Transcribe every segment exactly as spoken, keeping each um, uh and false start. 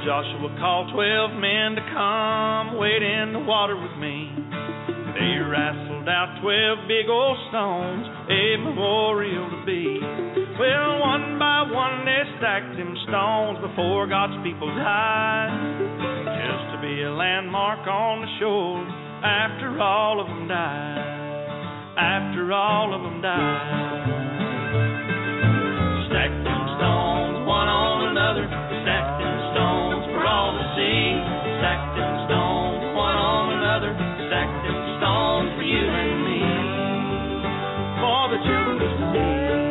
Joshua called twelve men to come wade in the water with me. They wrestled out twelve big old stones, a memorial to be. Well, one by one they stacked them stones before God's people's eyes, just to be a landmark on the shore after all of them died, after all of them died. Stacked them stones one on another, stacked them stones for all to see. Stacked them stones one on another, stacked them stones for you and me, for the children to see.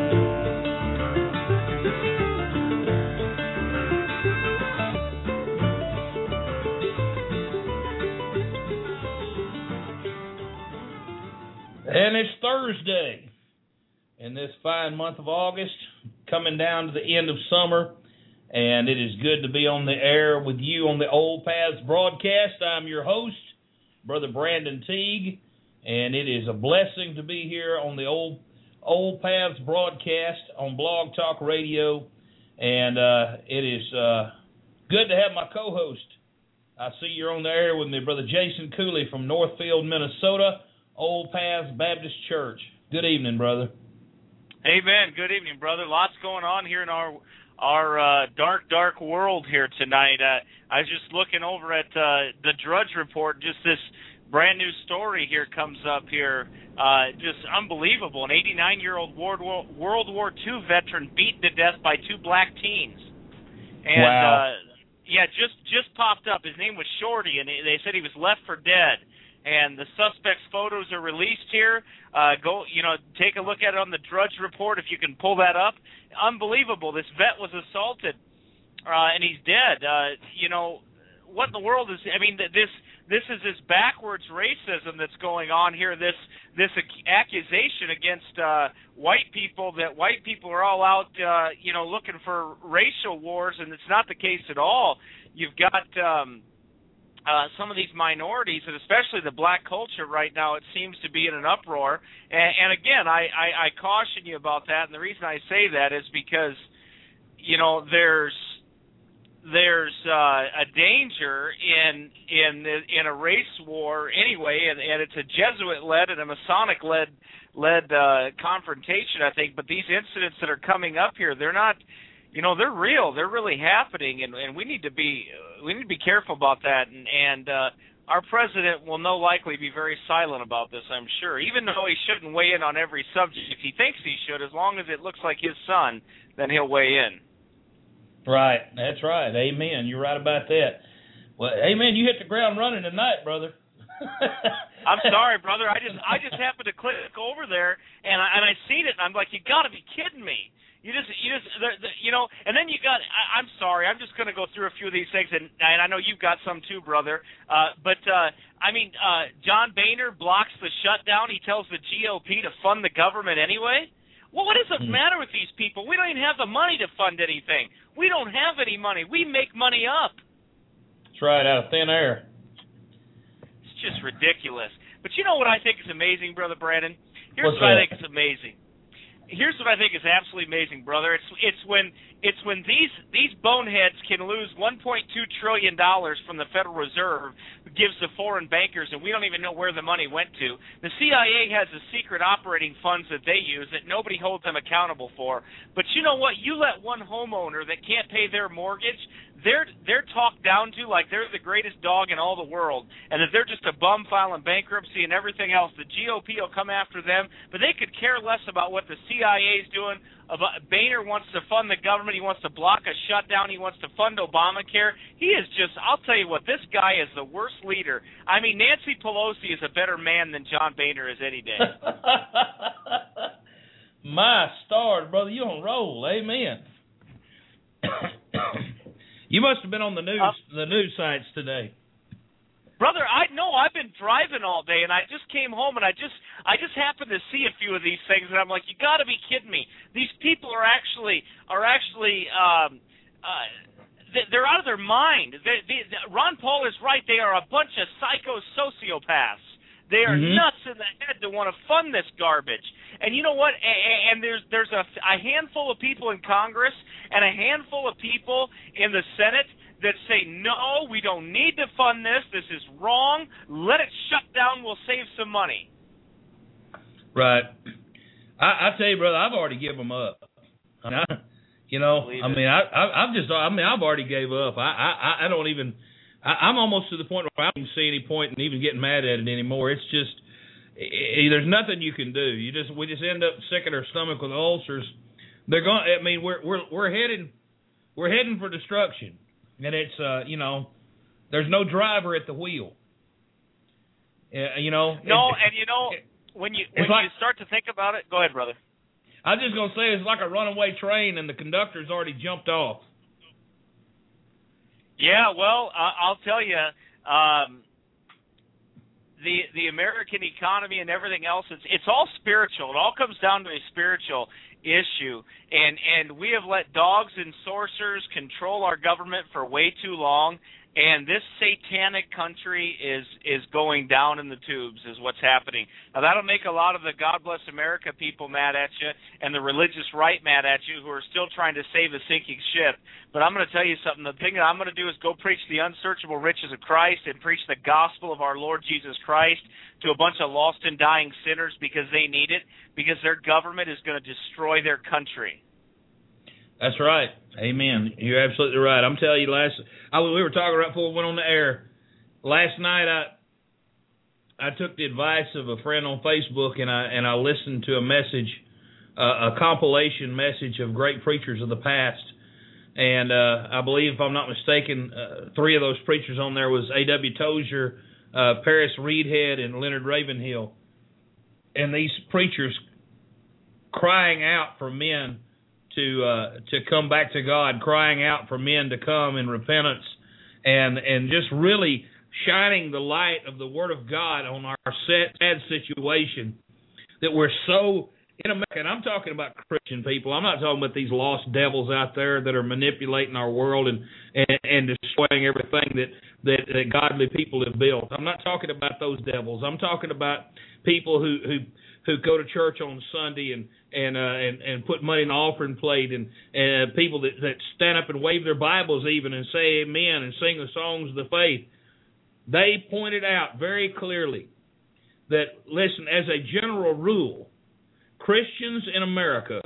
And it's Thursday in this fine month of August, coming down to the end of summer, and it is good to be on the air with you on the Old Paths broadcast. I'm your host, Brother Brandon Teague, and it is a blessing to be here on the Old Old Paths broadcast on Blog Talk Radio, and uh, it is uh, good to have my co-host. I see you're on the air with me, Brother Jason Cooley from Northfield, Minnesota, Old Paths Baptist Church. Good evening, brother. Amen. Good evening, brother. Lots going on here in our our uh, dark, dark world here tonight. Uh, I was just looking over at uh, the Drudge Report. Just this brand new story here comes up here. Uh, just unbelievable. An eighty-nine-year-old World War, World War Two veteran beaten to death by two black teens. And, wow. Uh, yeah, just just popped up. His name was Shorty, and they said he was left for dead. And the suspect's photos are released here. Uh, go, you know, take a look at it on the Drudge Report if you can pull that up. Unbelievable. This vet was assaulted, uh, and he's dead. Uh, you know, what in the world is? I mean, this this is this backwards racism that's going on here. This this accusation against uh, white people that white people are all out, uh, you know, looking for racial wars, and it's not the case at all. You've got. Um, Uh, some of these minorities, and especially the black culture right now, it seems to be in an uproar. And, and again, I, I, I caution you about that. And the reason I say that is because, you know, there's there's uh, a danger in in in a race war anyway, and, and it's a Jesuit-led and a Masonic-led led uh, confrontation, I think. But these incidents that are coming up here, they're not. You know, they're real. They're really happening, and, and we need to be we need to be careful about that. And, and uh, our president will no likely be very silent about this, I'm sure. Even though he shouldn't weigh in on every subject, if he thinks he should, as long as it looks like his son, then he'll weigh in. Right, that's right. Amen. You're right about that. Well, amen. You hit the ground running tonight, brother. I'm sorry, brother. I just I just happened to click over there, and I, and I seen it, and I'm like, you got to be kidding me. You just, you just, the, the, you know, and then you got, I, I'm sorry, I'm just going to go through a few of these things, and, and I know you've got some too, brother, uh, but, uh, I mean, uh, John Boehner blocks the shutdown. He tells the G O P to fund the government anyway. Well, what does it matter with these people? We don't even have the money to fund anything. We don't have any money. We make money up. That's right, out of thin air. It's just ridiculous. But you know what I think is amazing, Brother Brandon? Here's What's what that? I think is amazing. Here's what I think is absolutely amazing, brother. It's it's when it's when these these boneheads can lose one point two trillion dollars from the Federal Reserve, gives to foreign bankers, and we don't even know where the money went to. The C I A has the secret operating funds that they use that nobody holds them accountable for. But you know what? You let one homeowner that can't pay their mortgage, they're they're talked down to like they're the greatest dog in all the world, and that they're just a bum filing bankruptcy and everything else. The G O P will come after them, but they could care less about what the C I A is doing. About, Boehner wants to fund the government. He wants to block a shutdown. He wants to fund Obamacare. He is just, I'll tell you what, this guy is the worst leader. I mean, Nancy Pelosi is a better man than John Boehner is any day. My stars, brother, you on roll. Amen. You must have been on the news, uh, the news sites today. Brother, I know I've been driving all day, and I just came home, and I just I just happened to see a few of these things, and I'm like, you got to be kidding me! These people are actually are actually um, uh, they're out of their mind. They, they, Ron Paul is right; they are a bunch of psycho sociopaths. They are mm-hmm. nuts in the head to want to fund this garbage. And you know what? And there's there's a, a handful of people in Congress and a handful of people in the Senate that say, no, we don't need to fund this. This is wrong. Let it shut down. We'll save some money. Right. I, I tell you, brother, I've already given them up. I mean, I, you know, I mean, I, I, I've just, I mean, I've already gave up. I, I, I don't even, I, I'm almost to the point where I don't see any point in even getting mad at it anymore. It's just, it, there's nothing you can do. You just, we just end up sick at our stomach with ulcers. They're going. I mean, we're we're we're heading, we're heading for destruction, and it's, uh, you know, there's no driver at the wheel. Uh, you know. No, it, and you know. It, When you when like, you start to think about it, go ahead, brother. I was just gonna say it's like a runaway train, and the conductor's already jumped off. Yeah, well, uh, I'll tell you, um, the the American economy and everything else, it's it's all spiritual. It all comes down to a spiritual issue, and and we have let dogs and sorcerers control our government for way too long. And this satanic country is is going down in the tubes is what's happening. Now, that'll make a lot of the God Bless America people mad at you and the religious right mad at you who are still trying to save a sinking ship. But I'm going to tell you something. The thing that I'm going to do is go preach the unsearchable riches of Christ and preach the gospel of our Lord Jesus Christ to a bunch of lost and dying sinners because they need it, because their government is going to destroy their country. That's right. Amen. You're absolutely right. I'm telling you, last I, we were talking right before we went on the air. Last night, I I took the advice of a friend on Facebook, and I and I listened to a message, uh, a compilation message of great preachers of the past. And uh, I believe, if I'm not mistaken, uh, three of those preachers on there was A W Tozier, uh, Paris Reedhead, and Leonard Ravenhill. And these preachers crying out for men to uh, to come back to God, crying out for men to come in repentance, and and just really shining the light of the Word of God on our sad situation that we're so in America. And I'm talking about Christian people. I'm not talking about these lost devils out there that are manipulating our world and and, and destroying everything that, that that godly people have built. I'm not talking about those devils. I'm talking about people who who, who go to church on Sunday and and uh, and and put money in the offering plate, and and people that, that stand up and wave their Bibles even and say amen and sing the songs of the faith. They pointed out very clearly that, listen, as a general rule, Christians in America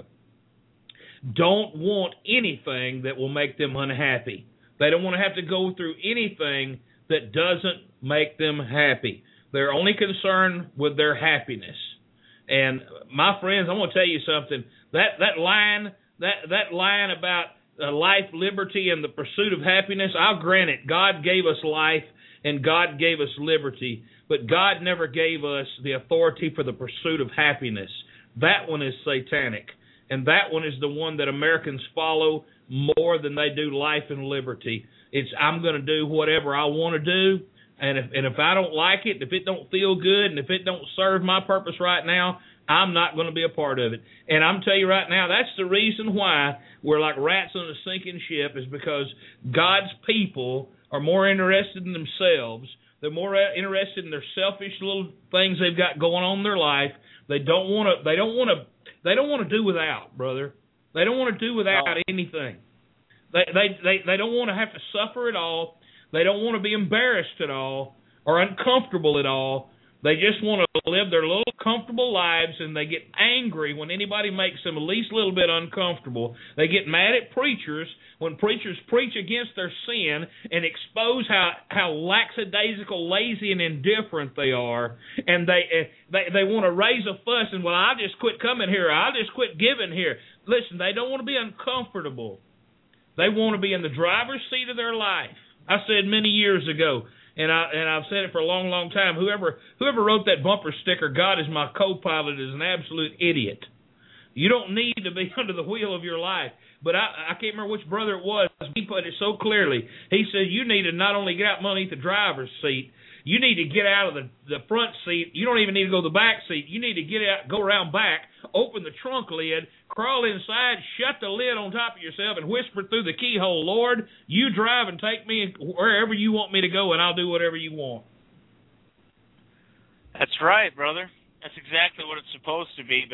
don't want anything that will make them unhappy. They don't want to have to go through anything that doesn't make them happy. They're only concerned with their happiness. And my friends, I'm going to tell you something. That that line, that that line about uh, life, liberty, and the pursuit of happiness, I'll grant it. God gave us life and God gave us liberty, but God never gave us the authority for the pursuit of happiness. That one is satanic, and that one is the one that Americans follow more than they do life and liberty. It's I'm going to do whatever I want to do. And if and if I don't like it, if it don't feel good, and if it don't serve my purpose right now, I'm not going to be a part of it. And I'm telling you right now, that's the reason why we're like rats on a sinking ship, is because God's people are more interested in themselves. They're more interested in their selfish little things they've got going on in their life. They don't want to. They don't want to. They don't want to do without, brother. They don't want to do without no. anything. They they they they don't want to have to suffer at all. They don't want to be embarrassed at all or uncomfortable at all. They just want to live their little comfortable lives, and they get angry when anybody makes them at least a little bit uncomfortable. They get mad at preachers when preachers preach against their sin and expose how, how lackadaisical, lazy, and indifferent they are. And they, they they want to raise a fuss and, well, I'll just quit coming here. I'll just quit giving here. Listen, they don't want to be uncomfortable. They want to be in the driver's seat of their life. I said many years ago, and I and I've said it for a long, long time. Whoever whoever wrote that bumper sticker, "God is my co-pilot," is an absolute idiot. You don't need to be under the wheel of your life. But I, I can't remember which brother it was. He put it so clearly. He said you need to not only get out from underneath the driver's seat, you need to get out of the, the front seat. You don't even need to go to the back seat. You need to get out, go around back, open the trunk lid, crawl inside, shut the lid on top of yourself, and whisper through the keyhole, "Lord, you drive and take me wherever you want me to go, and I'll do whatever you want." That's right, brother. That's exactly what it's supposed to be. But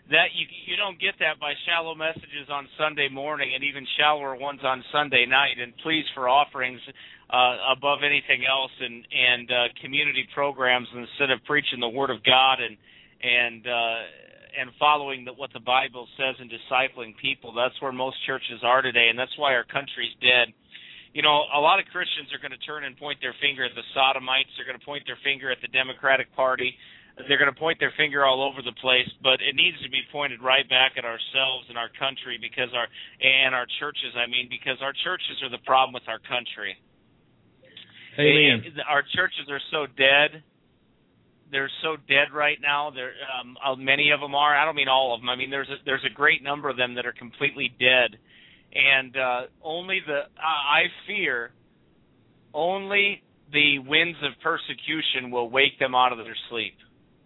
that you you don't get that by shallow messages on Sunday morning and even shallower ones on Sunday night. And please, for offerings uh, above anything else, and and uh, community programs instead of preaching the Word of God and and uh, and following the, what the Bible says and discipling people. That's where most churches are today, and that's why our country's dead. You know, a lot of Christians are going to turn and point their finger at the Sodomites. They're going to point their finger at the Democratic Party. They're going to point their finger all over the place, but it needs to be pointed right back at ourselves and our country, because our and our churches. I mean, because our churches are the problem with our country. Amen. And our churches are so dead. They're so dead right now. They're um, many of them are. I don't mean all of them. I mean, there's a, there's a great number of them that are completely dead, and uh, only the I fear only the winds of persecution will wake them out of their sleep.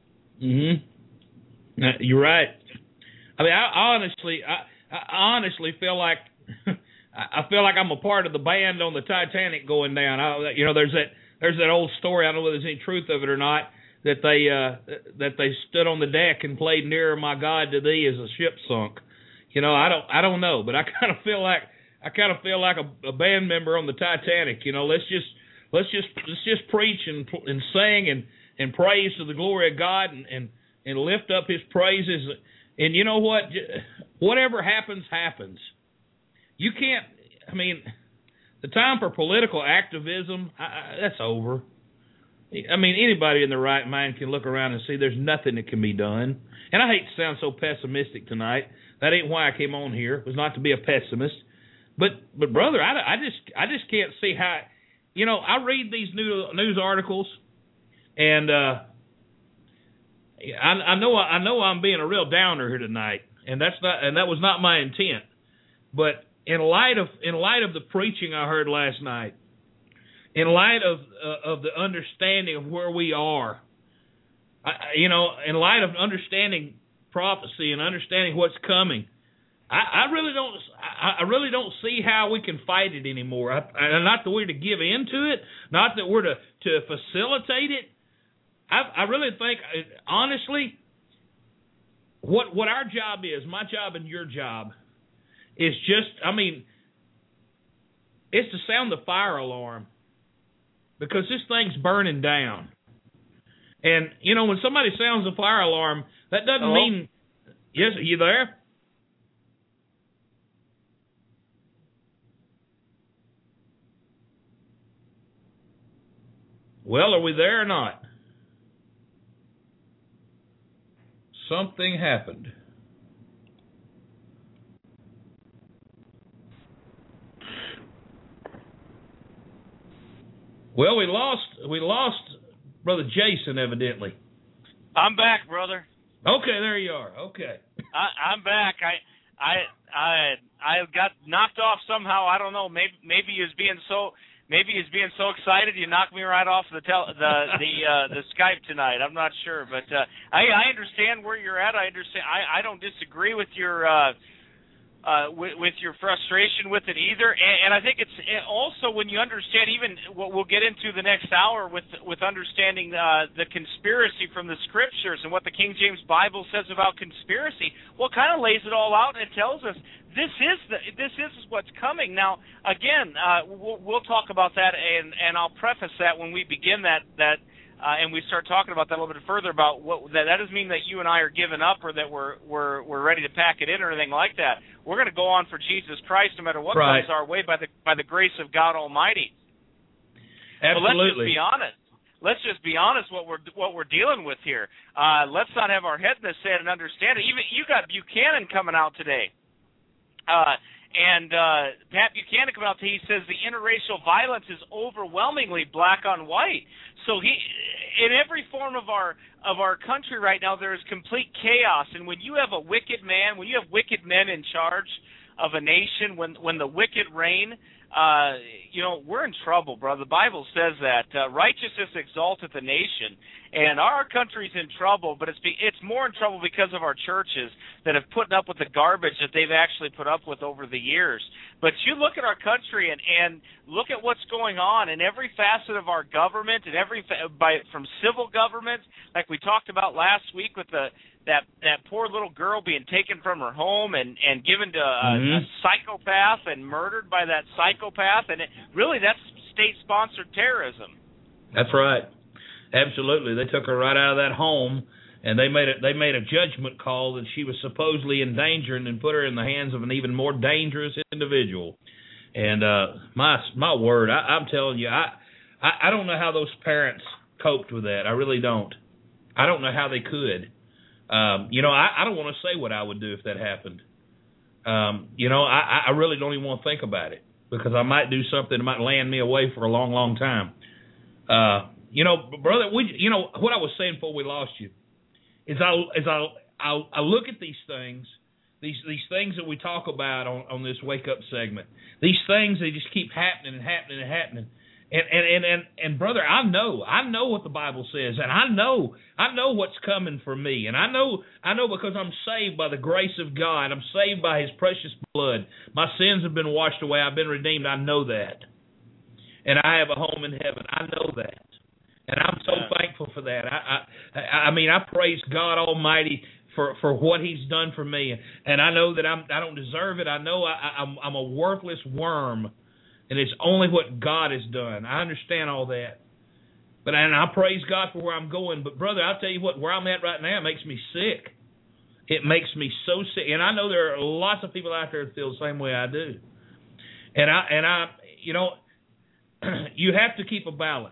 Mm-hmm. You're right. I mean, I honestly, I, I honestly feel like I feel like I'm a part of the band on the Titanic going down. I, you know, there's that there's that old story. I don't know whether there's any truth of it or not. That they uh, that they stood on the deck and played "Nearer My God to Thee" as the ship sunk. You know, I don't I don't know, but I kind of feel like I kind of feel like a, a band member on the Titanic. You know, let's just let's just let's just preach and and sing and. and praise to the glory of God, and, and, and lift up His praises. And you know what? Whatever happens, happens. You can't, I mean, the time for political activism, I, I, that's over. I mean, anybody in their right mind can look around and see there's nothing that can be done. And I hate to sound so pessimistic tonight. That ain't why I came on here. It was not to be a pessimist. But, but brother, I, I just I just can't see how, you know, I read these new, news articles, and uh, I, I know I know I'm being a real downer here tonight, and that's not and that was not my intent. But in light of in light of the preaching I heard last night, in light of uh, of the understanding of where we are, I, you know, in light of understanding prophecy and understanding what's coming, I, I really don't I, I really don't see how we can fight it anymore. I, I, not that we're to give in to it, not that we're to to facilitate it. I, I really think, honestly, what what our job is, my job and your job, is just, I mean, it's to sound the fire alarm, because this thing's burning down. And, you know, when somebody sounds the fire alarm, that doesn't Hello? mean, yes, are you there? Well, are we there or not? Something happened. Well, we lost we lost Brother Jason, evidently. I'm back, brother. Okay, there you are. Okay. I, I'm back. I I I I got knocked off somehow. I don't know. Maybe maybe he was being so maybe he's being so excited you knocked me right off the tel- the the uh, the Skype tonight. I'm not sure, but uh, I I understand where you're at. I understand. I, I don't disagree with your uh, uh, with, with your frustration with it either. And, and I think it's also when you understand even what we'll get into the next hour with with understanding uh, the conspiracy from the scriptures and what the King James Bible says about conspiracy. Well, it kind of lays it all out and it tells us. This is the this is what's coming. Now, again, uh, we'll, we'll talk about that, and, and I'll preface that when we begin that that uh, and we start talking about that a little bit further. About what that, that doesn't mean that you and I are giving up or that we're we're we're ready to pack it in or anything like that. We're going to go on for Jesus Christ, no matter what right. comes our way by the by the grace of God Almighty. Absolutely. But let's just be honest. Let's just be honest what we're what we're dealing with here. Uh, let's not have our head in the sand and understand it. Even you got Buchanan coming out today. Uh, and uh, Pat Buchanan coming out today, he says the interracial violence is overwhelmingly black on white. So he, in every form of our of our country right now, there is complete chaos. And when you have a wicked man, when you have wicked men in charge of a nation, when when the wicked reign, uh, you know, we're in trouble, brother. The Bible says that uh, righteousness exalteth a nation, and our country's in trouble, but it's be, it's more in trouble because of our churches that have put up with the garbage that they've actually put up with over the years. But you look at our country and, and look at what's going on in every facet of our government, and every by from civil government, like we talked about last week with the that that poor little girl being taken from her home and, and given to a, mm-hmm. a psychopath and murdered by that psychopath, and it, really that's state-sponsored terrorism. That's right. Absolutely. They took her right out of that home, and they made a, they made a judgment call that she was supposedly in danger, and then put her in the hands of an even more dangerous individual. And uh, my my word, I, I'm telling you, I, I I don't know how those parents coped with that. I really don't. I don't know how they could. Um, you know, I, I don't want to say what I would do if that happened. Um, you know, I, I really don't even want to think about it, because I might do something that might land me away for a long, long time. Uh, you know, brother, we, you know, what I was saying before we lost you is I, is I, I, I look at these things, these these things that we talk about on, on this Wake Up segment. These things, they just keep happening and happening and happening. And, and and and and brother, I know, I know what the Bible says, and I know, I know what's coming for me, and I know, I know because I'm saved by the grace of God. I'm saved by His precious blood. My sins have been washed away. I've been redeemed. I know that, and I have a home in heaven. I know that, and I'm so yeah. thankful for that. I, I, I mean, I praise God Almighty for, for what He's done for me, and I know that I'm, I don't deserve it. I know I, I'm, I'm a worthless worm. And it's only what God has done. I understand all that. But and I praise God for where I'm going. But, brother, I'll tell you what, where I'm at right now makes me sick. It makes me so sick. And I know there are lots of people out there that feel the same way I do. And, I, and I, you know, you have to keep a balance.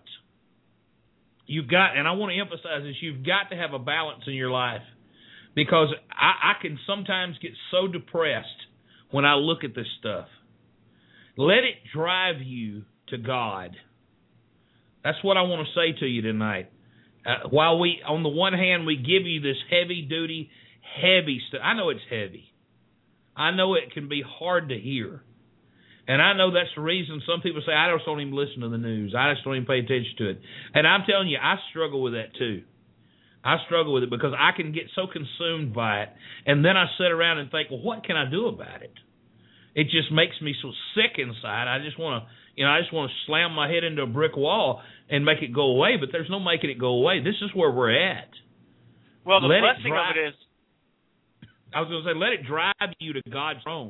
You've got, and I want to emphasize this, you've got to have a balance in your life. Because I, I can sometimes get so depressed when I look at this stuff. Let it drive you to God. That's what I want to say to you tonight. Uh, while we, on the one hand, we give you this heavy-duty, heavy stuff. I know it's heavy. I know it can be hard to hear. And I know that's the reason some people say, I just don't even listen to the news. I just don't even pay attention to it. And I'm telling you, I struggle with that too. I struggle with it because I can get so consumed by it. And then I sit around and think, well, what can I do about it? It just makes me so sick inside. I just want to, you know, I just want to slam my head into a brick wall and make it go away. But there's no making it go away. This is where we're at. Well, the let blessing drive, of it is. I was going to say, let it drive you to God's throne.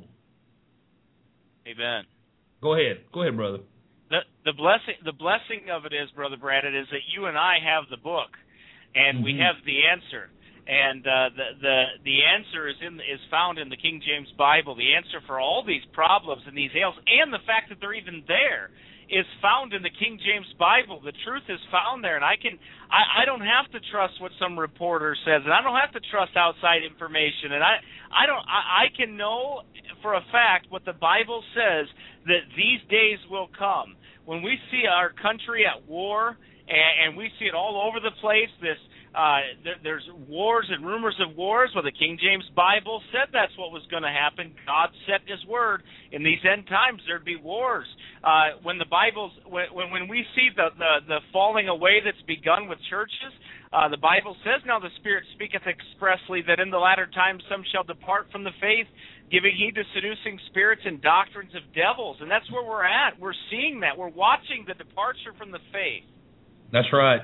Amen. Go ahead, go ahead, brother. The the blessing the blessing of it is, Brother Brandon, is that you and I have the book, and mm-hmm. we have the answer. And uh, the the the answer is in is found in the King James Bible. The answer for all these problems and these ails, and the fact that they're even there, is found in the King James Bible. The truth is found there, and I can I, I don't have to trust what some reporter says, and I don't have to trust outside information. And I I don't I, I can know for a fact what the Bible says, that these days will come when we see our country at war, and, and we see it all over the place. This. Uh, there, there's wars and rumors of wars. Well, the King James Bible said that's what was going to happen. God said His word. In these end times, there'd be wars. Uh, when the Bible's, when, when we see the, the, the falling away that's begun with churches, uh, the Bible says, now the Spirit speaketh expressly that in the latter times some shall depart from the faith, giving heed to seducing spirits and doctrines of devils. And that's where we're at. We're seeing that. We're watching the departure from the faith. That's right.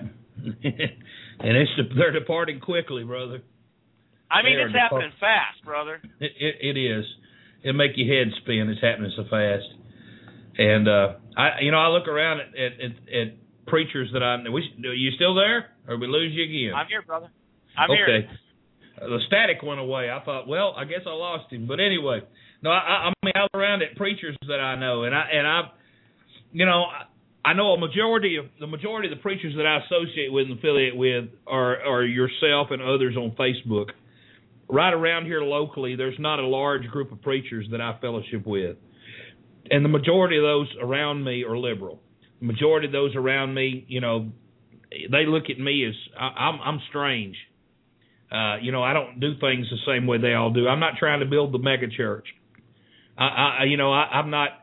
And it's they're departing quickly, brother. I mean, they it's happening depart- fast, brother. It, it it is. It'll make your head spin. It's happening so fast. And uh, I, you know, I look around at at, at, at preachers that I. We, are you still there, or we lose you again? I'm here, brother. I'm okay. here. Uh, the static went away. I thought, well, I guess I lost him. But anyway, no, I, I mean, I look around at preachers that I know, and I and I, you know. I, I know a majority of the majority of the preachers that I associate with and affiliate with are, are yourself and others on Facebook. Right around here locally, there's not a large group of preachers that I fellowship with. And the majority of those around me are liberal. The majority of those around me, you know, they look at me as I, I'm, I'm strange. Uh, you know, I don't do things the same way they all do. I'm not trying to build the mega church. I, I you know, I, I'm not.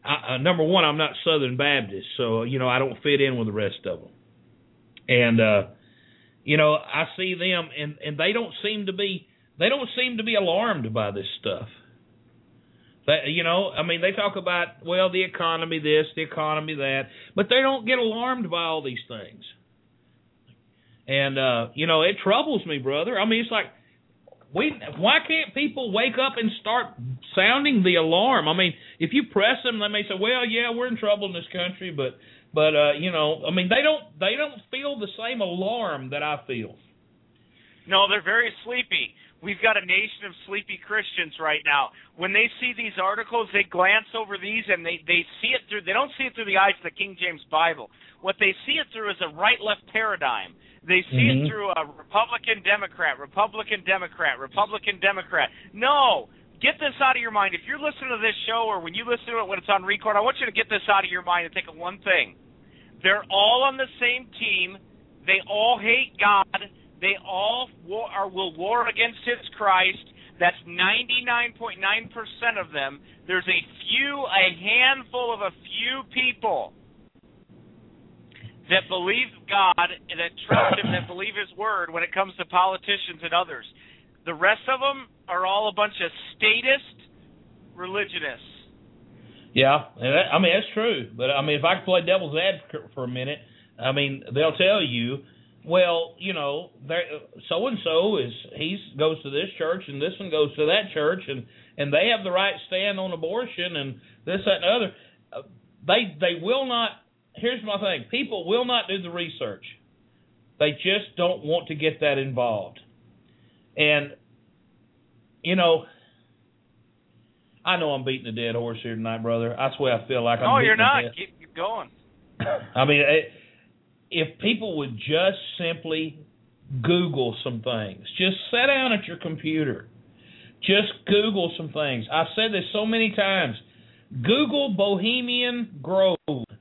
I, uh, number one, I'm not Southern Baptist, so you know I don't fit in with the rest of them. And uh, you know, I see them, and, and they don't seem to be they don't seem to be alarmed by this stuff. That, you know, I mean, they talk about, well, the economy this, the economy that, but they don't get alarmed by all these things. And, uh, you know, it troubles me, brother. I mean, it's like, we, why can't people wake up and start sounding the alarm? I mean, if you press them, they may say, well, yeah, we're in trouble in this country, but, but uh, you know, I mean, they don't they don't feel the same alarm that I feel. No, they're very sleepy. We've got a nation of sleepy Christians right now. When they see these articles, they glance over these and they, they see it through, they don't see it through the eyes of the King James Bible. What they see it through is a right-left paradigm. They see mm-hmm. it through a Republican-Democrat, Republican-Democrat, Republican-Democrat. No, get this out of your mind. If you're listening to this show or when you listen to it when it's on record, I want you to get this out of your mind and think of one thing. They're all on the same team. They all hate God. They all war, are, will war against his Christ. That's ninety-nine point nine percent of them. There's a few, a handful of a few people that believe God, that trust him, that believe his word when it comes to politicians and others. The rest of them are all a bunch of statist religionists. Yeah, I mean, that's true. But, I mean, if I could play devil's advocate for a minute, I mean, they'll tell you, well, you know, so-and-so is he goes to this church and this one goes to that church, and, and they have the right stand on abortion and this, that, and the other. Uh, they they will not, here's my thing, people will not do the research. They just don't want to get that involved. And, you know, I know I'm beating a dead horse here tonight, brother. That's the way I feel like I'm No, beating you're not. a dead. Keep, keep going. I mean, it, if people would just simply Google some things, just sit down at your computer, just Google some things. I've said this so many times. Google Bohemian Grove.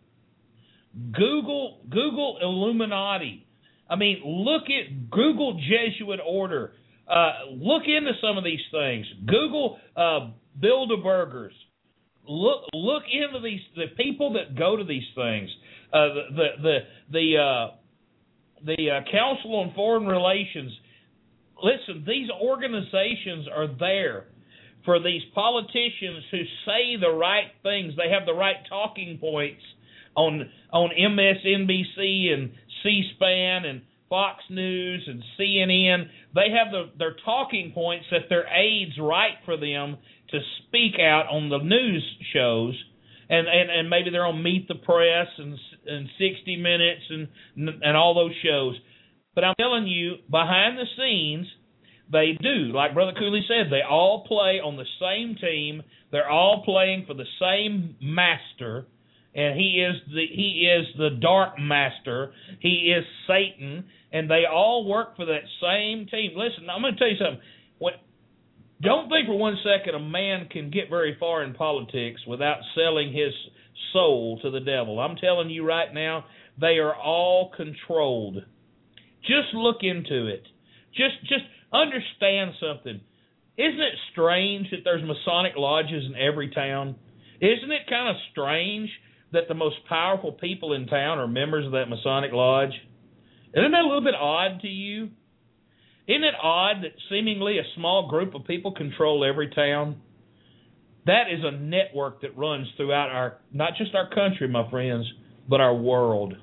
Google Google Illuminati. I mean, look at Google Jesuit Order. Uh, look into some of these things. Google uh, Bilderbergers. Look look into these the people that go to these things. Uh, the the the the, uh, the uh, Council on Foreign Relations. Listen, these organizations are there for these politicians who say the right things. They have the right talking points on on M S N B C and C-SPAN and Fox News and C N N. They have the, their talking points that their aides write for them to speak out on the news shows, and, and, and maybe they're on Meet the Press and, and sixty minutes and and all those shows. But I'm telling you, behind the scenes, they do. Like Brother Cooley said, they all play on the same team. They're all playing for the same master, and he is the he is the dark master. He is Satan, and they all work for that same team. Listen, I'm going to tell you something. When, don't think for one second a man can get very far in politics without selling his soul to the devil. I'm telling you right now, they are all controlled. Just look into it. Just just understand something. Isn't it strange that there's Masonic lodges in every town? Isn't it kind of strange that the most powerful people in town are members of that Masonic lodge? Isn't that a little bit odd to you? Isn't it odd that seemingly a small group of people control every town? That is a network that runs throughout our, not just our country, my friends, but our world.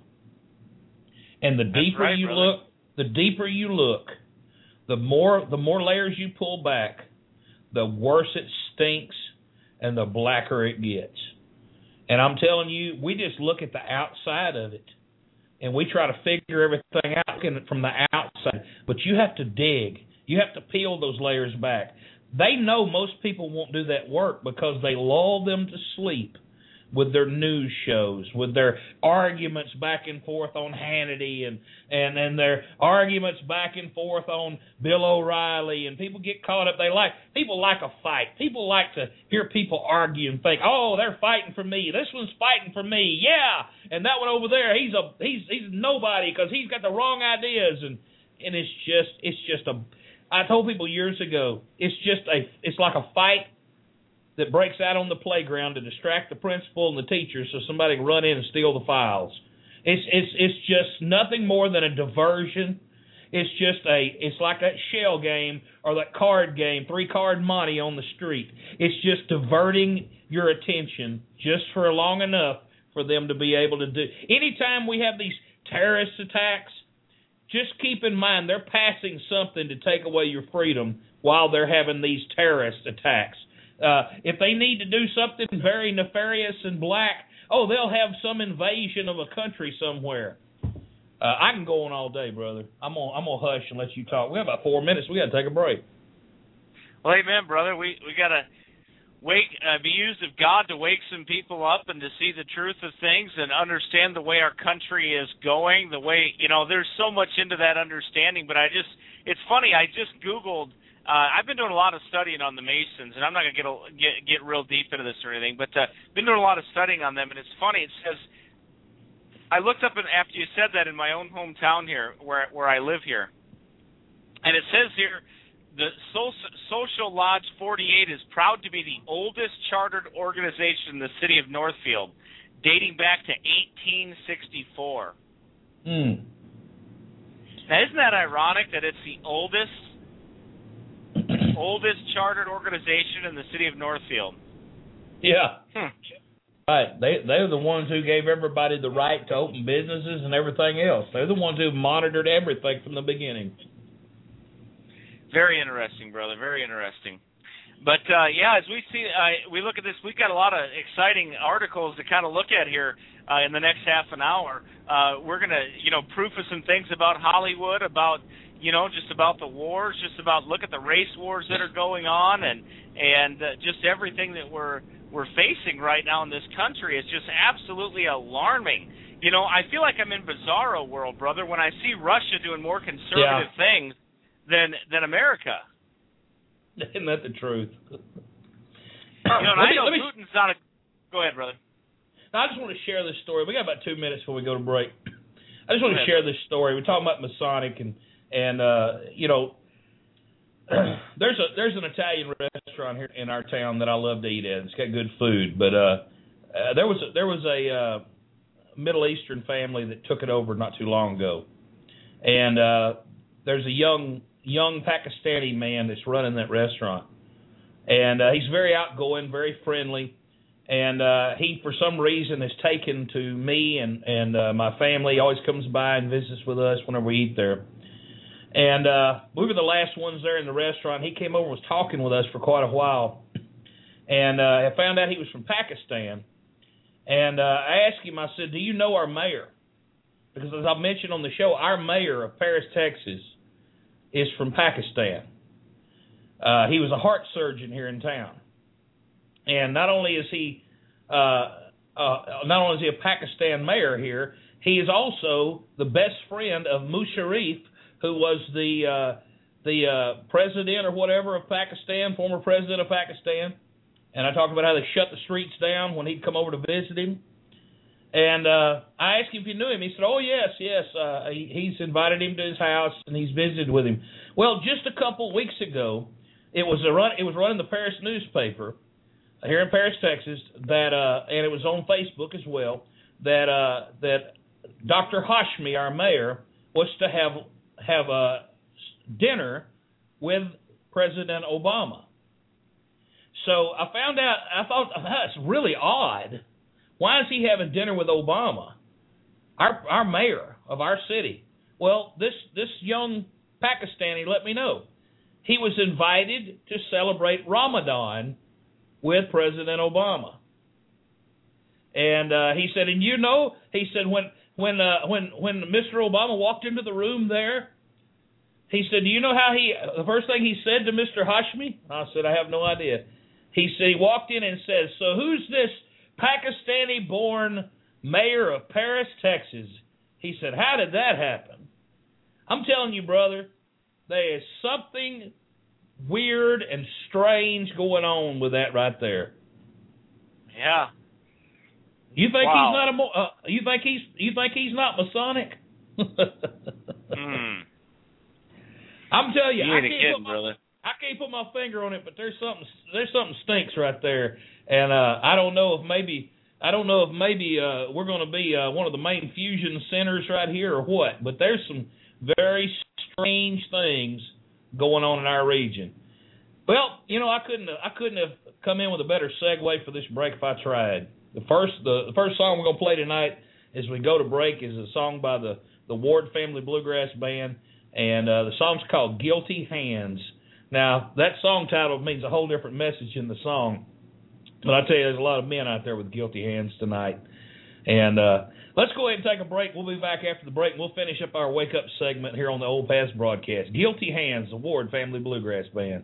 And the deeper right, you brother. look, the deeper you look, the more the more layers you pull back, the worse it stinks and the blacker it gets. And I'm telling you, we just look at the outside of it, and we try to figure everything out from the outside. But you have to dig. You have to peel those layers back. They know most people won't do that work because they lull them to sleep with their news shows, with their arguments back and forth on Hannity and, and, and their arguments back and forth on Bill O'Reilly. And people get caught up. They like people like a fight. People like to hear people argue and think, oh, they're fighting for me. This one's fighting for me. Yeah. And that one over there, he's a he's he's nobody because he's got the wrong ideas. And and it's just it's just a I told people years ago, it's just a it's like a fight that breaks out on the playground to distract the principal and the teachers so somebody can run in and steal the files. It's it's it's just nothing more than a diversion. It's just a it's like that shell game or that card game, three card monte on the street. It's just diverting your attention just for long enough for them to be able to do. Anytime we have these terrorist attacks, just keep in mind they're passing something to take away your freedom while they're having these terrorist attacks. Uh, if they need to do something very nefarious and black, oh, they'll have some invasion of a country somewhere. Uh, I can go on all day, brother. I'm gonna I'm gonna hush and let you talk. We have about four minutes. We got to take a break. Well, amen, brother. We we gotta wake, uh, be used of God to wake some people up and to see the truth of things and understand the way our country is going. The way, you know, there's so much into that understanding. But I just, it's funny. I just Googled. Uh, I've been doing a lot of studying on the Masons, and I'm not going to get, get get real deep into this or anything, but uh, been doing a lot of studying on them, and it's funny. It says, I looked up, and after you said that, in my own hometown here, where where I live here, and it says here, the so- Social Lodge forty-eight is proud to be the oldest chartered organization in the city of Northfield, dating back to eighteen sixty-four. Hmm. Now, isn't that ironic that it's the oldest oldest chartered organization in the city of Northfield? Yeah. Hmm. Right. They they're the ones who gave everybody the right to open businesses and everything else. They're the ones who monitored everything from the beginning. Very interesting, brother. Very interesting. But uh, yeah, as we see, uh, we look at this. We've got a lot of exciting articles to kind of look at here uh, in the next half an hour. Uh, we're gonna, you know, proof of some things about Hollywood, about, you know, just about the wars, just about look at the race wars that are going on, and and uh, just everything that we're we're facing right now in this country is just absolutely alarming. You know, I feel like I'm in bizarro world, brother, when I see Russia doing more conservative yeah. things than than America. Isn't that the truth? You know, and I know me, Putin's not a... Go ahead, brother. I just want to share this story. We got about two minutes before we go to break. I just want Go to ahead, share brother. this story. We're talking about Masonic, and and uh, you know, there's a there's an Italian restaurant here in our town that I love to eat at. It's got good food, but uh, uh, there was a, there was a uh, Middle Eastern family that took it over not too long ago, and uh, there's a young young Pakistani man that's running that restaurant, and uh, he's very outgoing, very friendly, and uh, he for some reason has taken to me and and uh, my family. He always comes by and visits with us whenever we eat there, and uh, we were the last ones there in the restaurant. He came over and was talking with us for quite a while, and uh, I found out he was from Pakistan, and uh, I asked him, I said, do you know our mayor? Because as I mentioned on the show, our mayor of Paris, Texas, is from Pakistan. Uh, he was a heart surgeon here in town, and not only is he uh, uh, not only is he a Pakistan mayor here, he is also the best friend of Musharraf, who was the uh, the uh, president or whatever of Pakistan, former president of Pakistan. And I talked about how they shut the streets down when he'd come over to visit him. And uh, I asked him if he knew him. He said, oh, yes, yes. Uh, he, he's invited him to his house, and he's visited with him. Well, just a couple weeks ago, it was a run. It was running the Paris newspaper here in Paris, Texas, that uh, and it was on Facebook as well, that uh, that Doctor Hashmi, our mayor, was to have have a dinner with President Obama. So I found out, I thought, that's really odd. Why is he having dinner with Obama, our our mayor of our city? Well, this, this young Pakistani let me know. He was invited to celebrate Ramadan with President Obama. And uh, he said, and you know, he said, when when uh, when when Mister Obama walked into the room there, he said, do you know how he, the first thing he said to Mister Hashmi? I said, I have no idea. He said, he walked in and said, so who's this Pakistani-born mayor of Paris, Texas? He said, how did that happen? I'm telling you, brother, there is something weird and strange going on with that right there. Yeah. You think wow. he's not a mo- uh, you think he's you think he's not Masonic? mm. I'm telling you, you I ain't can't kidding, put my, brother. I can't put my finger on it, but there's something there's something stinks right there, and uh, I don't know if maybe I don't know if maybe uh, we're going to be uh, one of the main fusion centers right here or what. But there's some very strange things going on in our region. Well, you know, I couldn't I couldn't have come in with a better segue for this break if I tried. The first the, the first song we're going to play tonight as we go to break is a song by the the Ward Family Bluegrass Band, and uh, the song's called "Guilty Hands." Now, that song title means a whole different message in the song, but I tell you, there's a lot of men out there with guilty hands tonight. And uh, let's go ahead and take a break. We'll be back after the break, and we'll finish up our Wake Up segment here on the Old Paths broadcast. Guilty Hands, the Ward Family Bluegrass Band.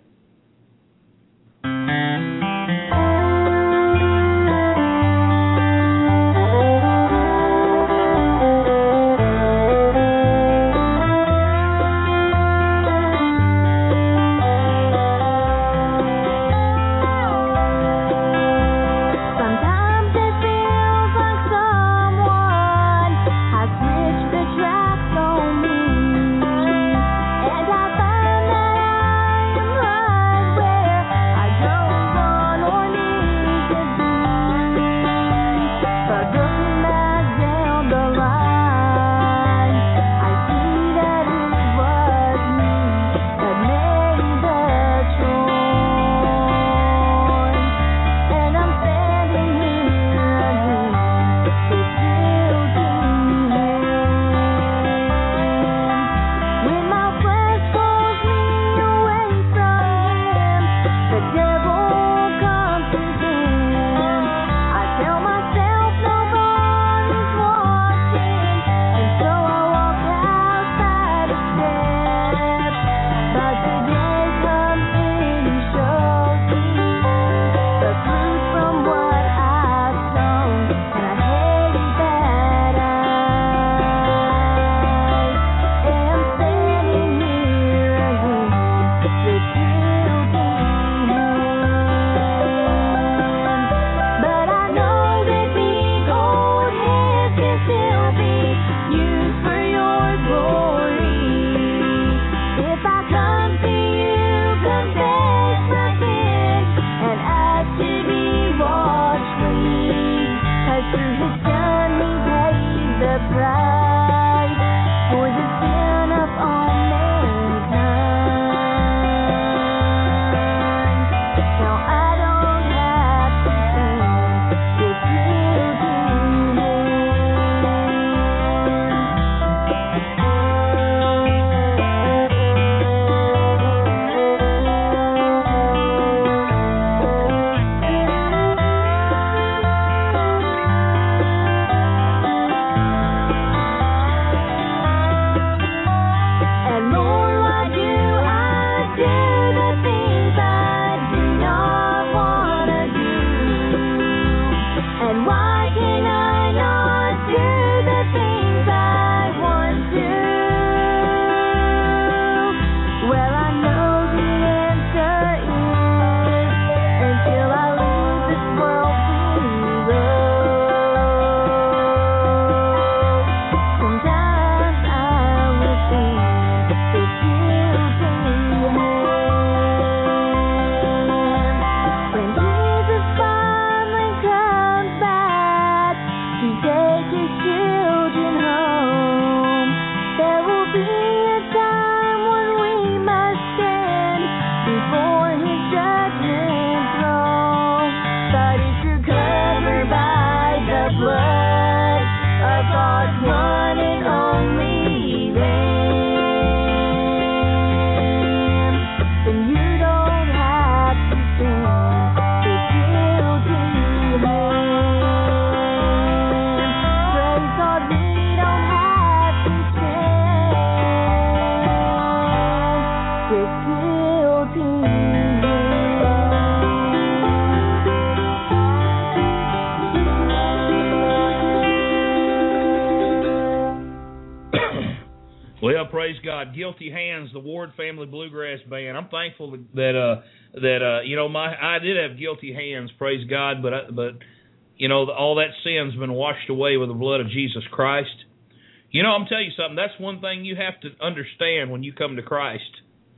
Praise God, Guilty Hands, the Ward Family Bluegrass Band. I'm thankful that uh, that uh, you know my I did have guilty hands. Praise God, but I, but you know all that sin's been washed away with the blood of Jesus Christ. You know, I'm telling you something. That's one thing you have to understand when you come to Christ.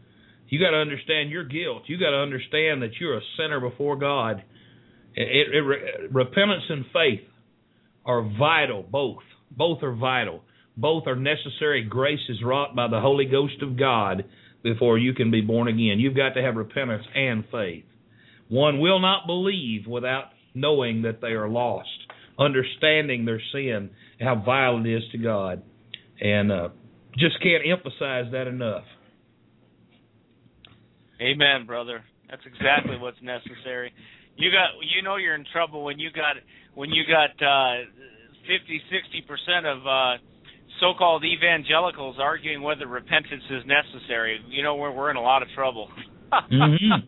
You got to understand your guilt. You got to understand that you're a sinner before God. It, it, it, repentance and faith are vital, both. Both are vital. Both are necessary graces wrought by the Holy Ghost of God before you can be born again. You've got to have repentance and faith. One will not believe without knowing that they are lost, understanding their sin, how vile it is to God. And uh, just can't emphasize that enough. Amen, brother. That's exactly what's necessary. You got, you know, you're in trouble when you got when you got uh, fifty, sixty percent of uh, so-called evangelicals arguing whether repentance is necessary. You know, we're we're in a lot of trouble. Mm-hmm.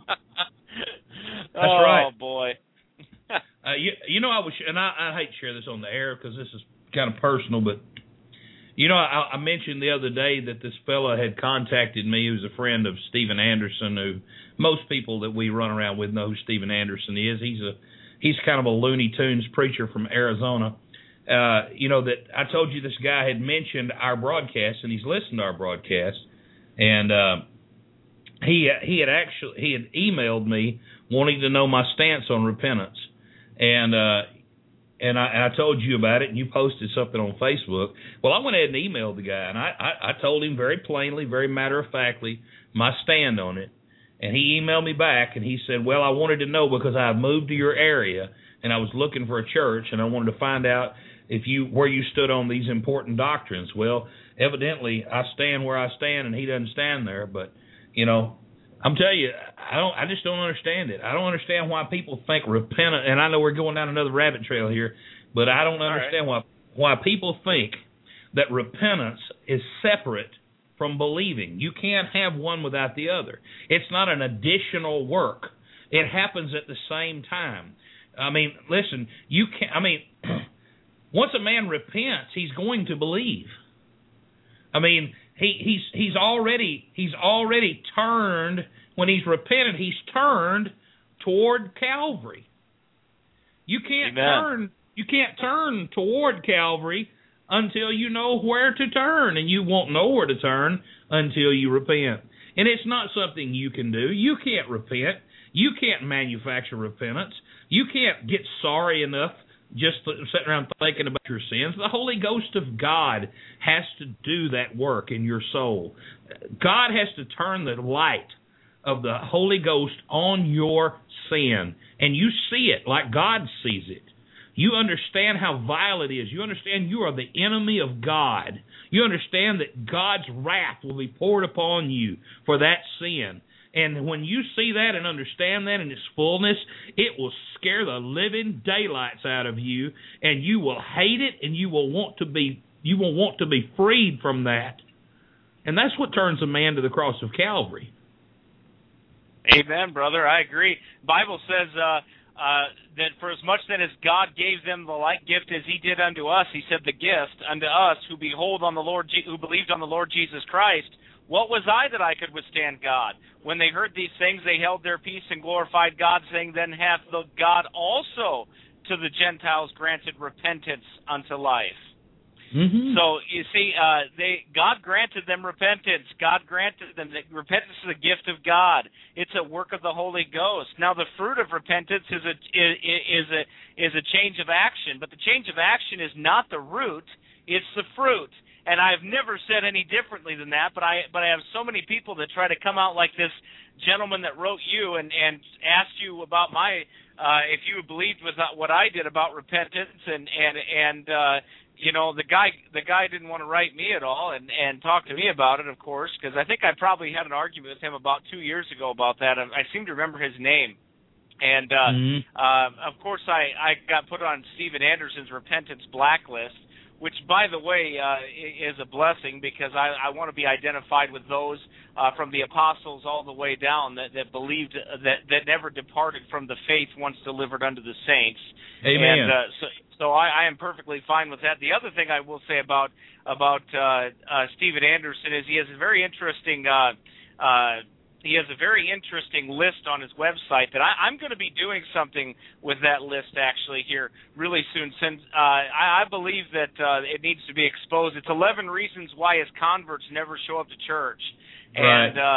That's oh, right. Oh boy. uh, you, you know, I was, and I, I hate to share this on the air because this is kind of personal, but you know, I, I mentioned the other day that this fella had contacted me. He was a friend of Steven Anderson, who most people that we run around with know who Steven Anderson is. He's a he's kind of a Looney Tunes preacher from Arizona. Uh, you know, that I told you this guy had mentioned our broadcast, and he's listened to our broadcast, and uh, he he had actually he had emailed me wanting to know my stance on repentance, and uh, and I, and I told you about it, and you posted something on Facebook. Well, I went ahead and emailed the guy, and I, I, I told him very plainly, very matter-of-factly, my stand on it. And he emailed me back, and he said, well, I wanted to know because I moved to your area, and I was looking for a church, and I wanted to find out if you where you stood on these important doctrines. Well, evidently, I stand where I stand, and he doesn't stand there. But, you know, I'm telling you, I don't. I just don't understand it. I don't understand why people think repentance, and I know we're going down another rabbit trail here, but I don't understand right. why why people think that repentance is separate from believing. You can't have one without the other. It's not an additional work. It happens at the same time. I mean, listen, you can't. I mean, once a man repents, he's going to believe. I mean, he, he's he's already he's already turned. When he's repented, he's turned toward Calvary. You can't Amen. turn you can't turn toward Calvary until you know where to turn, and you won't know where to turn until you repent. And it's not something you can do. You can't repent. You can't manufacture repentance. You can't get sorry enough just sitting around thinking about your sins. The Holy Ghost of God has to do that work in your soul. God has to turn the light of the Holy Ghost on your sin, and you see it like God sees it. You understand how vile it is. You understand you are the enemy of God. You understand that God's wrath will be poured upon you for that sin. And when you see that and understand that in its fullness, it will scare the living daylights out of you, and you will hate it, and you will want to be you will want to be freed from that. And that's what turns a man to the cross of Calvary. Amen, brother. I agree. Bible says uh, uh, that for as much then as God gave them the like gift as He did unto us, He said the gift unto us who behold on the Lord, Je- who believed on the Lord Jesus Christ. What was I that I could withstand God? When they heard these things, they held their peace and glorified God, saying, Then hath the God also to the Gentiles granted repentance unto life. Mm-hmm. So you see, uh, they God granted them repentance. God granted them that repentance is a gift of God. It's a work of the Holy Ghost. Now, the fruit of repentance is a is, is a is a change of action, but the change of action is not the root; it's the fruit. And I've never said any differently than that. But I but I have so many people that try to come out like this gentleman that wrote you and and asked you about my uh, if you believed with what I did about repentance and and and. Uh, You know, the guy the guy didn't want to write me at all and, and talk to me about it, of course, because I think I probably had an argument with him about two years ago about that. I, I seem to remember his name. And, uh, mm-hmm. uh, of course, I, I got put on Steven Anderson's repentance blacklist, which, by the way, uh, is a blessing because I, I want to be identified with those uh, from the apostles all the way down that, that believed, uh, that, that never departed from the faith once delivered unto the saints. Amen. And uh, so, so I, I am perfectly fine with that. The other thing I will say about about uh, uh, Steven Anderson is he has a very interesting uh, uh, he has a very interesting list on his website that I, I'm going to be doing something with that list actually here really soon. Since uh, I, I believe that uh, it needs to be exposed. It's eleven reasons why his converts never show up to church, right. and uh,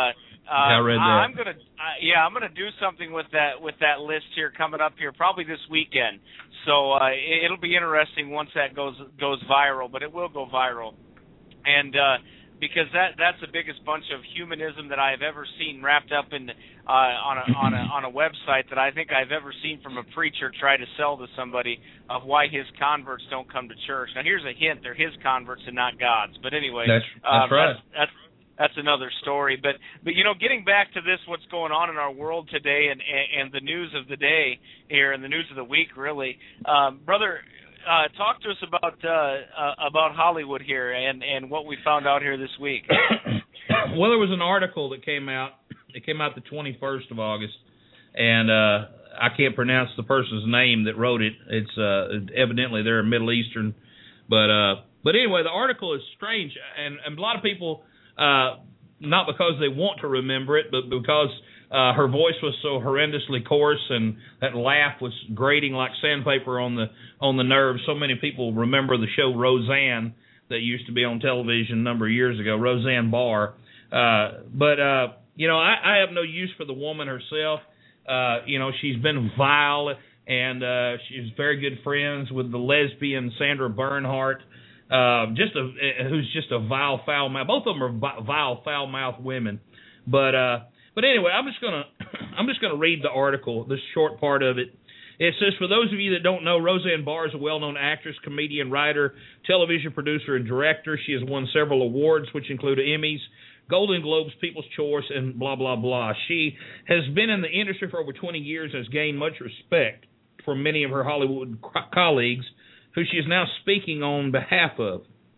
Uh, I read that. I'm gonna, uh, yeah, I'm gonna do something with that with that list here coming up here, probably this weekend. So uh, it, it'll be interesting once that goes goes viral, but it will go viral, and uh, because that that's the biggest bunch of humanism that I've ever seen wrapped up in uh, on a on a on a website that I think I've ever seen from a preacher try to sell to somebody of why his converts don't come to church. Now here's a hint: they're his converts and not God's. But anyway, that's, that's um, right. That's, that's That's another story, but but you know, getting back to this, what's going on in our world today, and and, and the news of the day here, and the news of the week, really, um, brother, uh, talk to us about uh, uh, about Hollywood here, and, and what we found out here this week. Well, there was an article that came out. It came out the twenty-first of August, and uh, I can't pronounce the person's name that wrote it. It's uh, evidently they're Middle Eastern, but uh, but anyway, the article is strange, and, and a lot of people. Uh, not because they want to remember it, but because uh, her voice was so horrendously coarse, and that laugh was grating like sandpaper on the on the nerves. So many people remember the show Roseanne that used to be on television a number of years ago, Roseanne Barr. Uh, but uh, you know, I, I have no use for the woman herself. Uh, you know, she's been vile, and uh, she's very good friends with the lesbian Sandra Bernhardt. Uh, just a who's just a vile, foul mouth. Both of them are vile, foul mouthed women. But uh, but anyway, I'm just gonna I'm just gonna read the article, this short part of it. It says, for those of you that don't know, Roseanne Barr is a well-known actress, comedian, writer, television producer, and director. She has won several awards, which include Emmys, Golden Globes, People's Choice, and blah blah blah. She has been in the industry for over twenty years and has gained much respect from many of her Hollywood co- colleagues, who she is now speaking on behalf of.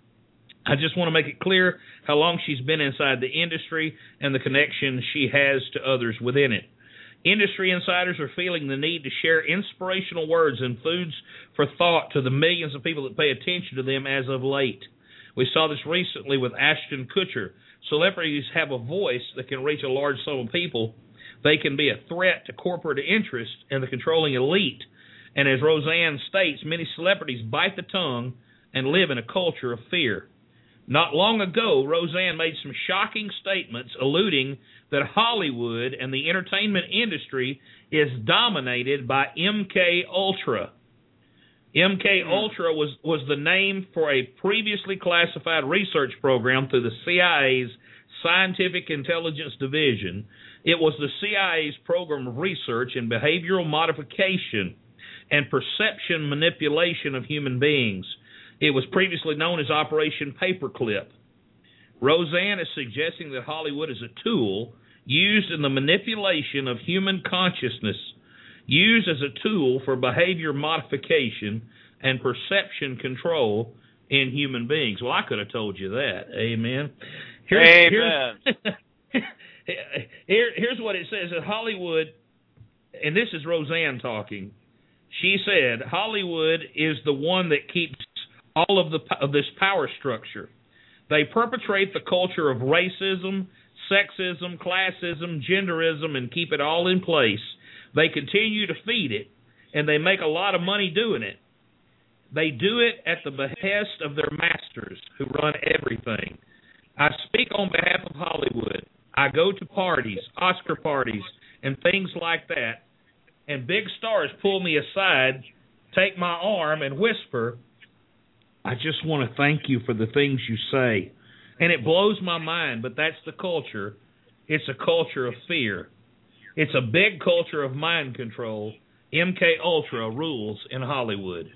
I just want to make it clear how long she's been inside the industry and the connection she has to others within it. Industry insiders are feeling the need to share inspirational words and foods for thought to the millions of people that pay attention to them as of late. We saw this recently with Ashton Kutcher. Celebrities have a voice that can reach a large sum of people. They can be a threat to corporate interest and the controlling elite. And as Roseanne states, many celebrities bite the tongue and live in a culture of fear. Not long ago, Roseanne made some shocking statements alluding that Hollywood and the entertainment industry is dominated by M K Ultra. M K Ultra was, was the name for a previously classified research program through the C I A's Scientific Intelligence Division. It was the C I A's program of research in behavioral modification and perception manipulation of human beings. It was previously known as Operation Paperclip. Roseanne is suggesting that Hollywood is a tool used in the manipulation of human consciousness, used as a tool for behavior modification and perception control in human beings. Well, I could have told you that. Amen. Here's, Amen. Here's, here, here's what it says. At Hollywood, and this is Roseanne talking, she said, Hollywood is the one that keeps all of the of this power structure. They perpetrate the culture of racism, sexism, classism, genderism, and keep it all in place. They continue to feed it, and they make a lot of money doing it. They do it at the behest of their masters who run everything. I speak on behalf of Hollywood. I go to parties, Oscar parties, and things like that, and big stars pull me aside, take my arm, and whisper, I just want to thank you for the things you say. And it blows my mind, but that's the culture. It's a culture of fear. It's a big culture of mind control. M K Ultra rules in Hollywood.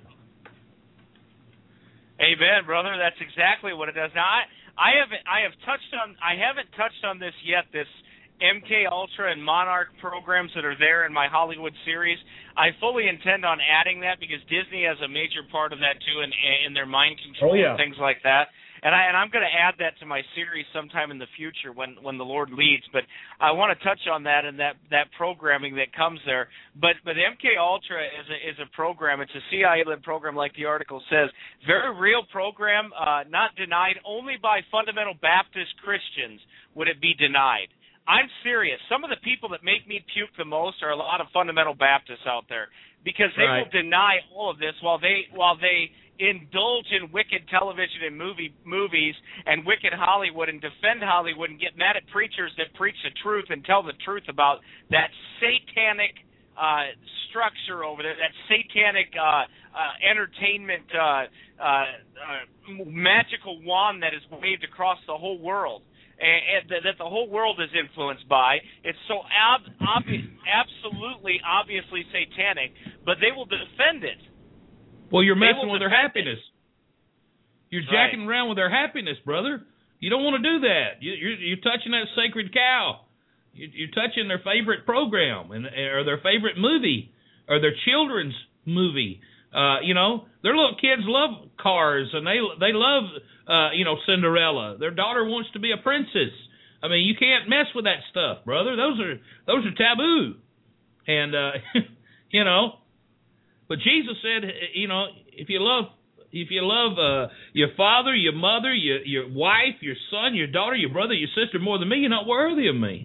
Amen, brother. That's exactly what it does. Now, I, I haven't, I have touched on, I haven't touched on this yet. This M K Ultra and Monarch programs that are there in my Hollywood series. I fully intend on adding that because Disney has a major part of that too, in, in their mind control oh, yeah. and things like that. And I and I'm going to add that to my series sometime in the future when, when the Lord leads. But I want to touch on that and that, that programming that comes there. But but M K Ultra is a is a program. It's a C I A-led program, like the article says. Very real program, uh, not denied. Only by fundamental Baptist Christians would it be denied. I'm serious. Some of the people that make me puke the most are a lot of fundamental Baptists out there because they right. will deny all of this while they while they indulge in wicked television and movie movies and wicked Hollywood and defend Hollywood and get mad at preachers that preach the truth and tell the truth about that satanic uh, structure over there, that satanic uh, uh, entertainment uh, uh, uh, magical wand that is waved across the whole world. And, and that the whole world is influenced by. It's so ab- obvious, absolutely, obviously satanic, but they will defend it. Well, you're messing with their happiness. It. You're Right. jacking around with their happiness, brother. You don't want to do that. You, you're, you're touching that sacred cow. You, you're touching their favorite program and or their favorite movie or their children's movie. Uh, you know, their little kids love cars and they they love uh, you know Cinderella. Their daughter wants to be a princess. I mean, you can't mess with that stuff, brother. Those are those are taboo. And uh, you know, but Jesus said, you know, if you love if you love uh, your father, your mother, your your wife, your son, your daughter, your brother, your sister more than me, you're not worthy of me.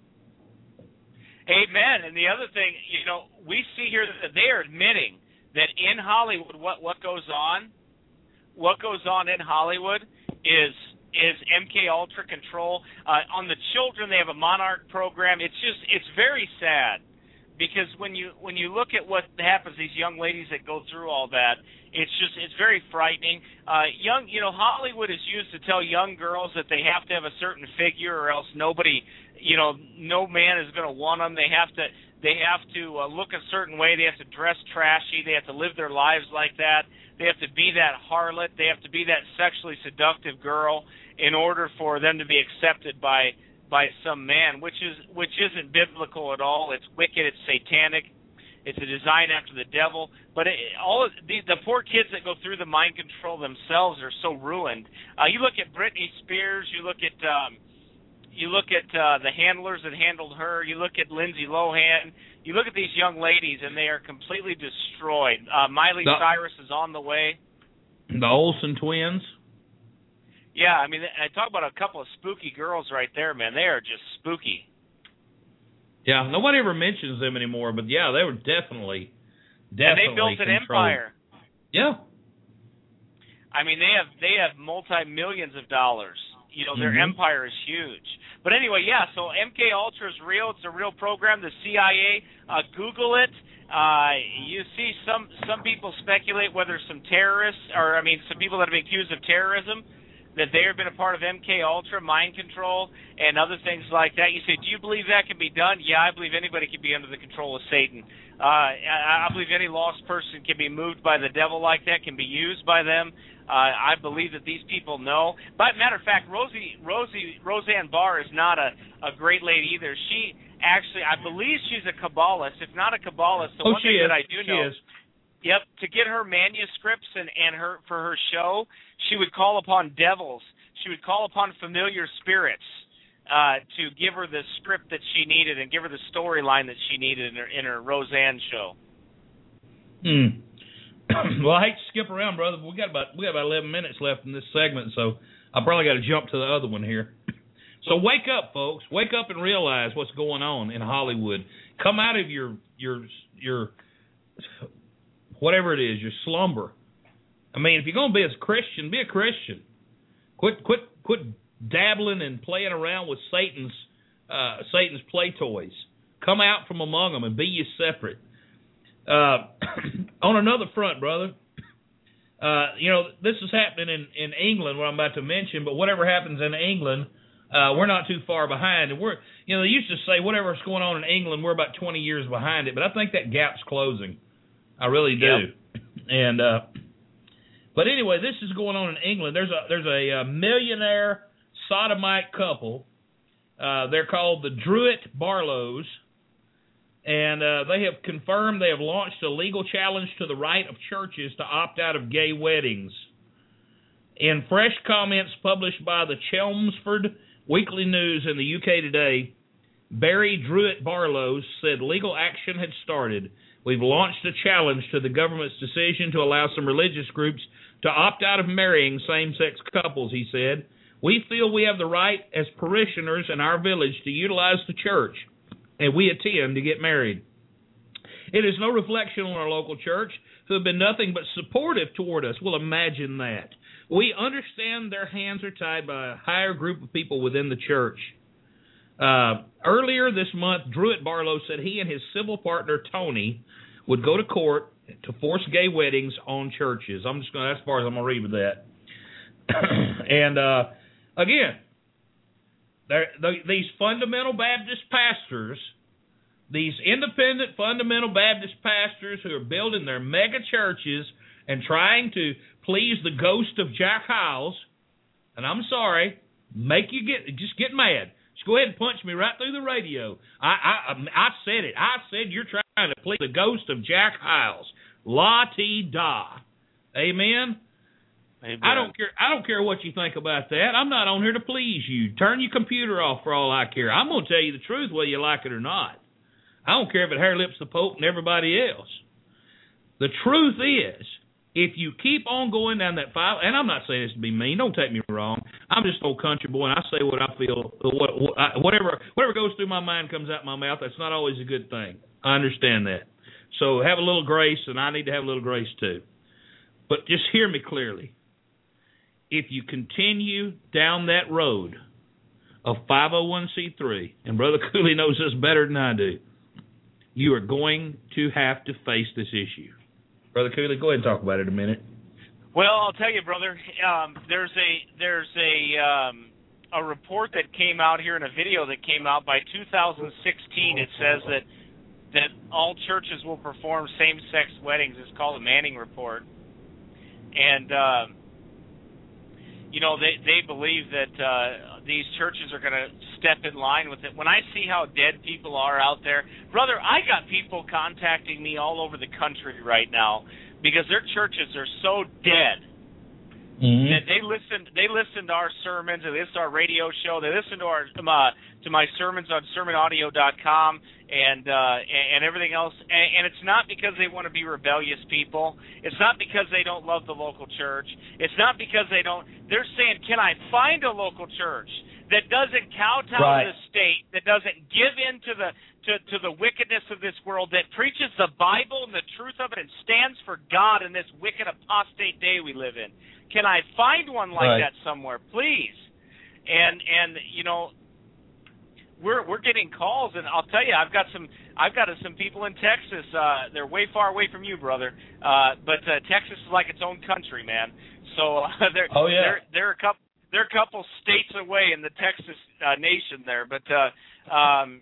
Amen. And the other thing, you know, we see here that they are admitting that in Hollywood, what, what goes on, what goes on in Hollywood is is M K Ultra control. Uh, on the children, they have a Monarch program. It's just it's very sad because when you when you look at what happens, these young ladies that go through all that, it's just it's very frightening. Uh, young, you know, Hollywood is used to tell young girls that they have to have a certain figure or else nobody, you know, no man is going to want them. They have to. They have to uh, look a certain way. They have to dress trashy. They have to live their lives like that. They have to be that harlot. They have to be that sexually seductive girl in order for them to be accepted by by some man, which is which isn't biblical at all. It's wicked. It's satanic. It's a design after the devil. But it, all of these, the poor kids that go through the mind control themselves are so ruined. Uh, you look at Britney Spears. You look at um, You look at uh, the handlers that handled her. You look at Lindsay Lohan. You look at these young ladies, and they are completely destroyed. Uh, Miley the, Cyrus is on the way. The Olsen twins. Yeah, I mean, I talk about a couple of spooky girls right there, man. They are just spooky. Yeah, nobody ever mentions them anymore, but yeah, they were definitely, definitely And they built an controlled. empire. Yeah. I mean, they have they have multi-millions of dollars. You know, their mm-hmm. empire is huge. But anyway, yeah, so M K Ultra is real. It's a real program. The C I A, uh, Google it. Uh, you see some some people speculate whether some terrorists, or I mean some people that have been accused of terrorism, that they have been a part of M K Ultra, mind control, and other things like that. You say, do you believe that can be done? Yeah, I believe anybody can be under the control of Satan. Uh, I, I believe any lost person can be moved by the devil like that, can be used by them. Uh, I believe that these people know. But matter of fact, Rosie, Rosie, Roseanne Barr is not a, a great lady either. She actually, I believe she's a Kabbalist. If not a Kabbalist, the oh, one thing is. that I do she know, is. Yep, to get her manuscripts and, and her for her show, she would call upon devils. She would call upon familiar spirits uh, to give her the script that she needed and give her the storyline that she needed in her in her Roseanne show. Hmm. Well, I hate to skip around, brother, but we got about we got about eleven minutes left in this segment, so I probably got to jump to the other one here. So wake up, folks! Wake up and realize what's going on in Hollywood. Come out of your your your whatever it is, your slumber. I mean, if you're going to be a Christian, be a Christian. Quit quit quit dabbling and playing around with Satan's uh, Satan's play toys. Come out from among them and be ye separate. Uh, on another front, brother, uh, you know, this is happening in, in England, what I'm about to mention, but whatever happens in England, uh, we're not too far behind. And we're, you know, they used to say whatever's going on in England, we're about twenty years behind it, but I think that gap's closing. I really do. Yep. And, uh, but anyway, this is going on in England. There's a, there's a, a millionaire sodomite couple. Uh, they're called the Druitt Barlows. And uh, they have confirmed they have launched a legal challenge to the right of churches to opt out of gay weddings. In fresh comments published by the Chelmsford Weekly News in the U K today, Barry Druitt Barlows said legal action had started. We've launched a challenge to the government's decision to allow some religious groups to opt out of marrying same-sex couples, he said. We feel we have the right as parishioners in our village to utilize the church, and we attend to get married. It is no reflection on our local church, who have been nothing but supportive toward us. Well, imagine that. We understand their hands are tied by a higher group of people within the church. Uh, earlier this month, Druitt Barlow said he and his civil partner, Tony, would go to court to force gay weddings on churches. I'm just going to, that's as far as I'm going to read with that. and, uh, again, the, these fundamental Baptist pastors, these independent fundamental Baptist pastors who are building their mega churches and trying to please the ghost of Jack Hyles, and I'm sorry, make you get, just get mad. Just go ahead and punch me right through the radio. I, I, I said it. I said you're trying to please the ghost of Jack Hyles. La-ti-da. Amen? Amen? I don't care. I don't care what you think about that. I'm not on here to please you. Turn your computer off for all I care. I'm going to tell you the truth whether you like it or not. I don't care if it hair lips the Pope and everybody else. The truth is, if you keep on going down that five, and I'm not saying this to be mean, don't take me wrong. I'm just an old country boy, and I say what I feel. What, what, I, whatever, whatever goes through my mind comes out my mouth. That's not always a good thing. I understand that. So have a little grace, and I need to have a little grace too. But just hear me clearly. If you continue down that road of five oh one c three, and Brother Cooley knows this better than I do, you are going to have to face this issue. Brother Cooley, go ahead and talk about it a minute. Well, I'll tell you, brother. Um, there's a there's a um, a report that came out here in a video that came out by two thousand sixteen. It says that that all churches will perform same-sex weddings. It's called the Manning Report, and uh, you know they they believe that uh, these churches are going to step in line with it. When I see how dead people are out there, brother, I got people contacting me all over the country right now because their churches are so dead mm-hmm. that they listen. They listen to our sermons, they listen to our radio show, they listen to our uh, to my sermons on sermon audio dot com and uh, and everything else. And, and it's not because they want to be rebellious people. It's not because they don't love the local church. It's not because they don't. They're saying, can I find a local church that doesn't kowtow right. to the state, that doesn't give in to the to, to the wickedness of this world, that preaches the Bible and the truth of it and stands for God in this wicked apostate day we live in? Can I find one like right. that somewhere, please? And and you know, we're we're getting calls, and I'll tell you, I've got some I've got some people in Texas. Uh, they're way far away from you, brother. Uh, but uh, Texas is like its own country, man. So uh, they're oh yeah, they're they're a couple. They're a couple states away in the Texas uh, nation there, but uh, um,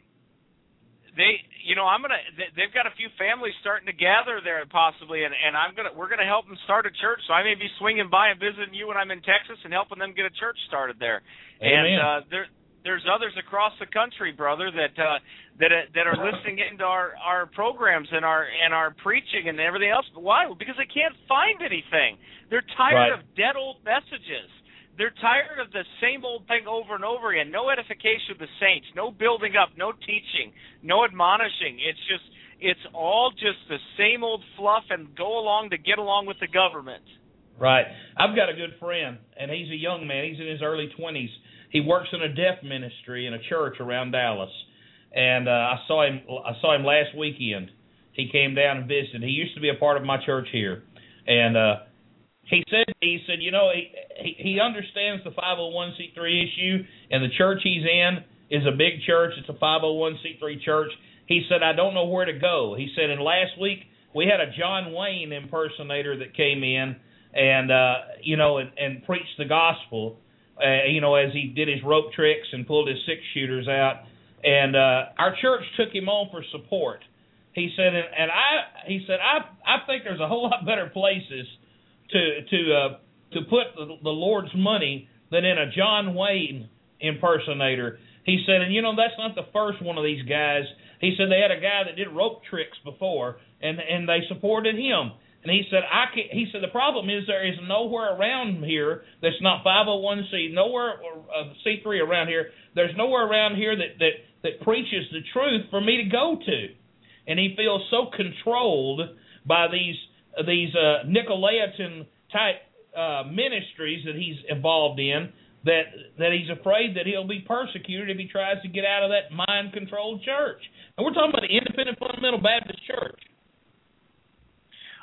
they, you know, I'm gonna. They've got a few families starting to gather there possibly, and, and I'm gonna. We're gonna help them start a church. So I may be swinging by and visiting you when I'm in Texas and helping them get a church started there. Amen. And uh, there, there's others across the country, brother, that uh, that uh, that are listening into our, our programs and our and our preaching and everything else. Why? Because they can't find anything. They're tired right. of dead old messages. They're tired of the same old thing over and over again. No edification of the saints, no building up, no teaching, no admonishing. It's just, it's all just the same old fluff and go along to get along with the government. Right. I've got a good friend, and he's a young man. He's in his early twenties. He works in a deaf ministry in a church around Dallas. And uh, I saw him. I saw him last weekend. He came down and visited. He used to be a part of my church here, and uh, He said, he said, you know, he, he he understands the five oh one c three issue, and the church he's in is a big church. It's a five oh one c three church. He said, I don't know where to go. He said, and last week we had a John Wayne impersonator that came in and, uh, you know, and, and preached the gospel, uh, you know, as he did his rope tricks and pulled his six shooters out. And uh, our church took him on for support. He said, and, and I, he said, I, I think there's a whole lot better places to to uh, to put the, the Lord's money than in a John Wayne impersonator. He said, and you know, that's not the first one of these guys. He said they had a guy that did rope tricks before, and and they supported him. And he said, I can, he said the problem is there is nowhere around here that's not five oh one c, nowhere uh, C three around here. There's nowhere around here that, that, that preaches the truth for me to go to. And he feels so controlled by these these uh, Nicolaitan type uh, ministries that he's involved in that that he's afraid that he'll be persecuted if he tries to get out of that mind-controlled church. And we're talking about the Independent Fundamental Baptist Church.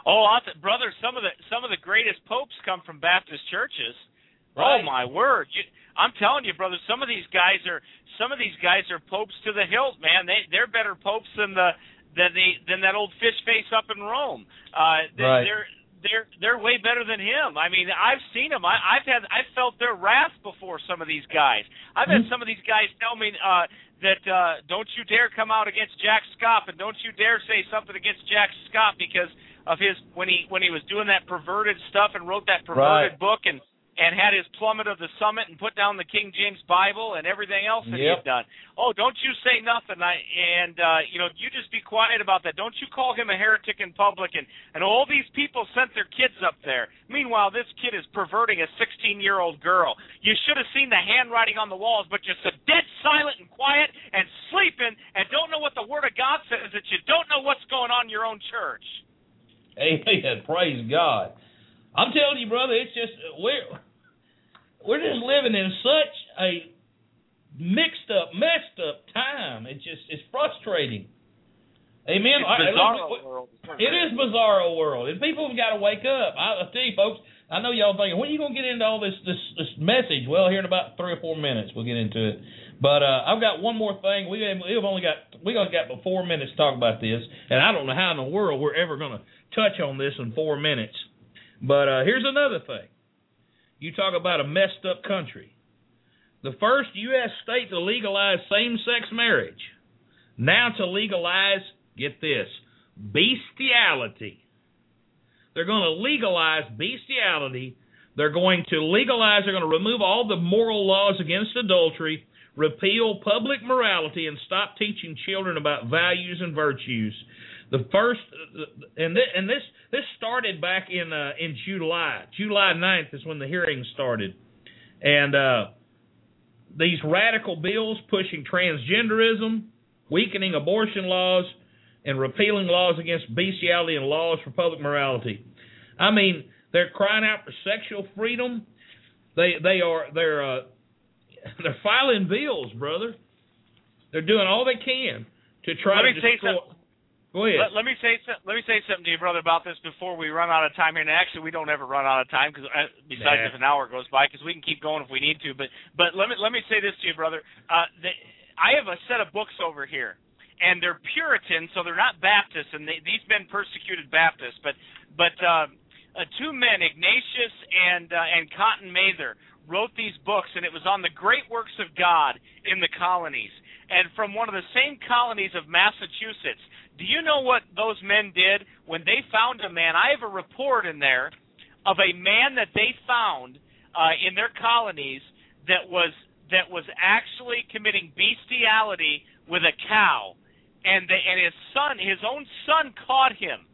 Oh, I'll t- brother, some of the some of the greatest popes come from Baptist churches. Right. Oh my word! You, I'm telling you, brother, some of these guys are some of these guys are popes to the hilt, man. They they're better popes than the than the than that old fish face up in Rome. Uh, they, right. They're they're they're way better than him. I mean, I've seen them. I, I've had I've felt their wrath before. Some of these guys. I've had some of these guys tell me uh, that uh, don't you dare come out against Jack Scott, and don't you dare say something against Jack Scott because of his when he when he was doing that perverted stuff and wrote that perverted right. book and and had his plummet of the summit and put down the King James Bible and everything else that yep. he had done. Oh, don't you say nothing. I and uh, you know, you just be quiet about that. Don't you call him a heretic in public. And, and all these people sent their kids up there. Meanwhile, this kid is perverting a sixteen-year-old girl. You should have seen the handwriting on the walls, but you're so dead silent and quiet and sleeping and don't know what the Word of God says, that you don't know what's going on in your own church. Amen. Praise God. I'm telling you, brother, it's just we're we're just living in such a mixed up, messed up time. It's just it's frustrating. Amen. It's I, bizarro I, world. It is bizarro world, and people have got to wake up. I, I tell you, folks. I know y'all thinking, when are you gonna get into all this this this message? Well, here in about three or four minutes, we'll get into it. But uh, I've got one more thing. We have, we've only got we only got four minutes to talk about this, and I don't know how in the world we're ever gonna touch on this in four minutes. But uh, here's another thing. You talk about a messed up country. The first U S state to legalize same-sex marriage. Now to legalize, get this, bestiality. They're going to legalize bestiality. They're going to legalize, they're going to remove all the moral laws against adultery, repeal public morality, and stop teaching children about values and virtues. The first, and this, and this this started back in uh, in July. July ninth is when the hearings started. And uh, these radical bills pushing transgenderism, weakening abortion laws, and repealing laws against bestiality and laws for public morality. I mean, they're crying out for sexual freedom. They they are they're uh, they're filing bills, brother. They're doing all they can to try Let to me say destroy. something. Go ahead. Let, let me say let me say something to you, brother, about this before we run out of time here. And actually, we don't ever run out of time, because uh, besides nah. if an hour goes by, because we can keep going if we need to. But but let me let me say this to you, brother. Uh, the, I have a set of books over here, and they're Puritan, so they're not Baptists, and they, these men persecuted Baptists. But but uh, uh, two men, Ignatius and uh, and Cotton Mather, wrote these books, and it was on the great works of God in the colonies. And from one of the same colonies of Massachusetts. Do you know what those men did when they found a man? I have a report in there of a man that they found uh, in their colonies that was that was actually committing bestiality with a cow, and the, and his son, his own son, caught him,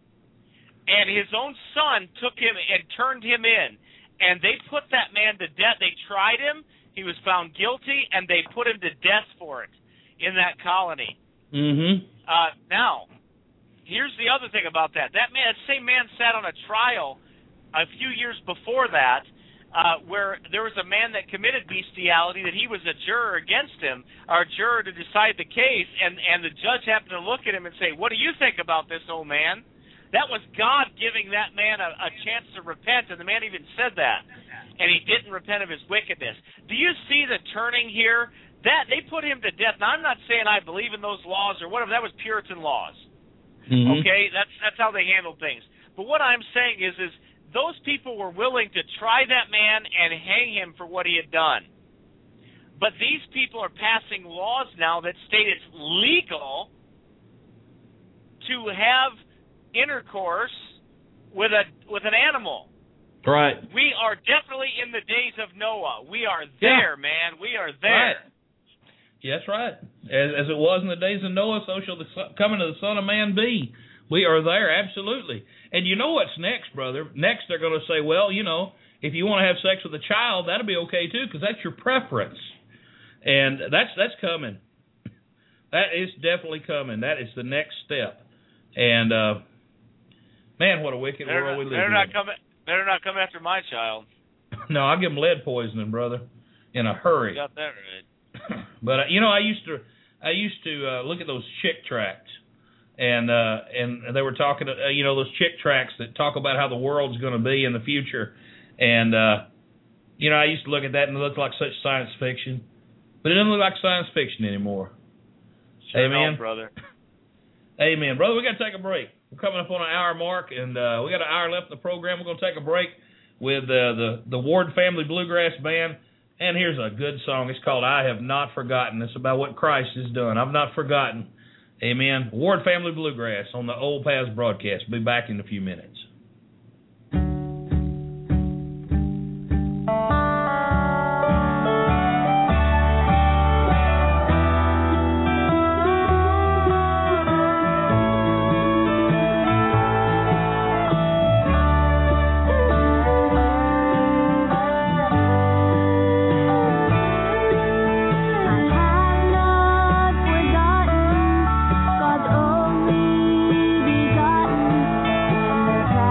and his own son took him and turned him in, and they put that man to death. They tried him. He was found guilty, and they put him to death for it in that colony. Mm-hmm. Uh, now, here's the other thing about that. That man, that same man sat on a trial a few years before that, uh, where there was a man that committed bestiality, that he was a juror against him, or a juror to decide the case, and, and the judge happened to look at him and say, "What do you think about this, old man?" That was God giving that man a, a chance to repent, and the man even said that, and he didn't repent of his wickedness. Do you see the turning here? That they put him to death. Now, I'm not saying I believe in those laws or whatever. That was Puritan laws. Mm-hmm. Okay, that's that's how they handled things. But what I'm saying is, is those people were willing to try that man and hang him for what he had done. But these people are passing laws now that state it's legal to have intercourse with a with an animal. Right. We are definitely in the days of Noah. We are there, yeah. man. We are there. Right. Yeah, that's right. As, as it was in the days of Noah, so shall the coming of the Son of Man be. We are there, absolutely. And you know what's next, brother? Next they're going to say, well, you know, if you want to have sex with a child, that'll be okay too, because that's your preference. And that's that's coming. That is definitely coming. That is the next step. And, uh, man, what a wicked better world not, we live better in. Not come, better not come after my child. No, I'll give them lead poisoning, brother, in a hurry. You got that right. But uh, you know, I used to, I used to uh, look at those chick tracts, and uh, and they were talking, uh, you know, those chick tracts that talk about how the world's going to be in the future, and uh, you know, I used to look at that and it looked like such science fiction, but it doesn't look like science fiction anymore. Sure Amen, don't, brother. Amen, brother. We got to take a break. We're coming up on an hour mark, and uh, we got an hour left in the program. We're going to take a break with uh, the the Ward Family Bluegrass Band. And here's a good song. It's called I Have Not Forgotten. It's about what Christ has done. I've not forgotten. Amen. Ward Family Bluegrass on the Old Paths broadcast. Be back in a few minutes. God's only begotten, and the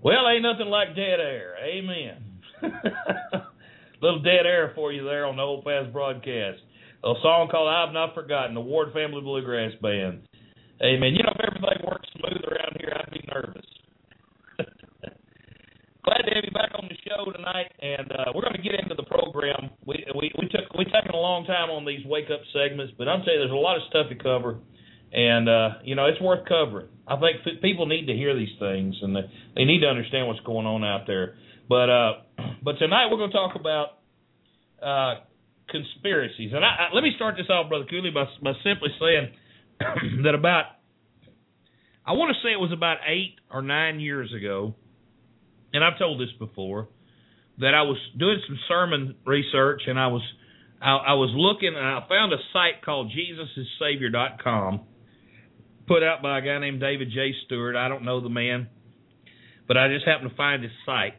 Well, ain't nothing like dead air. Amen. Little dead air for you there on the Old Paths broadcast. A song called I've Not Forgotten, the Ward Family Bluegrass Band. Amen. You know, if everything works smooth around here, I'd be nervous. Glad to have you back on the show tonight, and uh, we're going to get into the program. We we we took we taken a long time on these wake up segments, but I'm telling you, there's a lot of stuff to cover, and uh, you know it's worth covering. I think f- people need to hear these things, and they, they need to understand what's going on out there. But uh, but tonight we're going to talk about uh, conspiracies, and I, I, let me start this off, Brother Cooley, by by simply saying that about I want to say it was about eight or nine years ago. And I've told this before, that I was doing some sermon research, and I was I, I was looking, and I found a site called Jesus Is Savior dot com, put out by a guy named David J. Stewart. I don't know the man, but I just happened to find his site.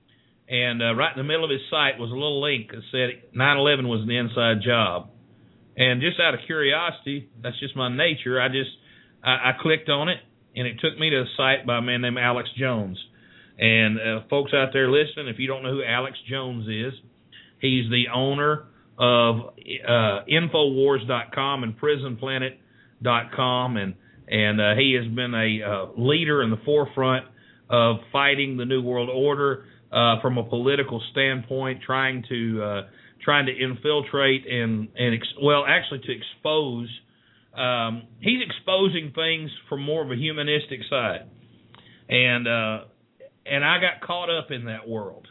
And uh, right in the middle of his site was a little link that said nine eleven was an inside job. And just out of curiosity, that's just my nature, I just I, I clicked on it, and it took me to a site by a man named Alex Jones. And uh, folks out there listening, if you don't know who Alex Jones is, he's the owner of uh, Infowars dot com and Prison Planet dot com, and and uh, he has been a uh, leader in the forefront of fighting the New World Order uh, from a political standpoint, trying to uh, trying to infiltrate and and ex- well, actually to expose. Um, he's exposing things from more of a humanistic side, and. Uh, And I got caught up in that world.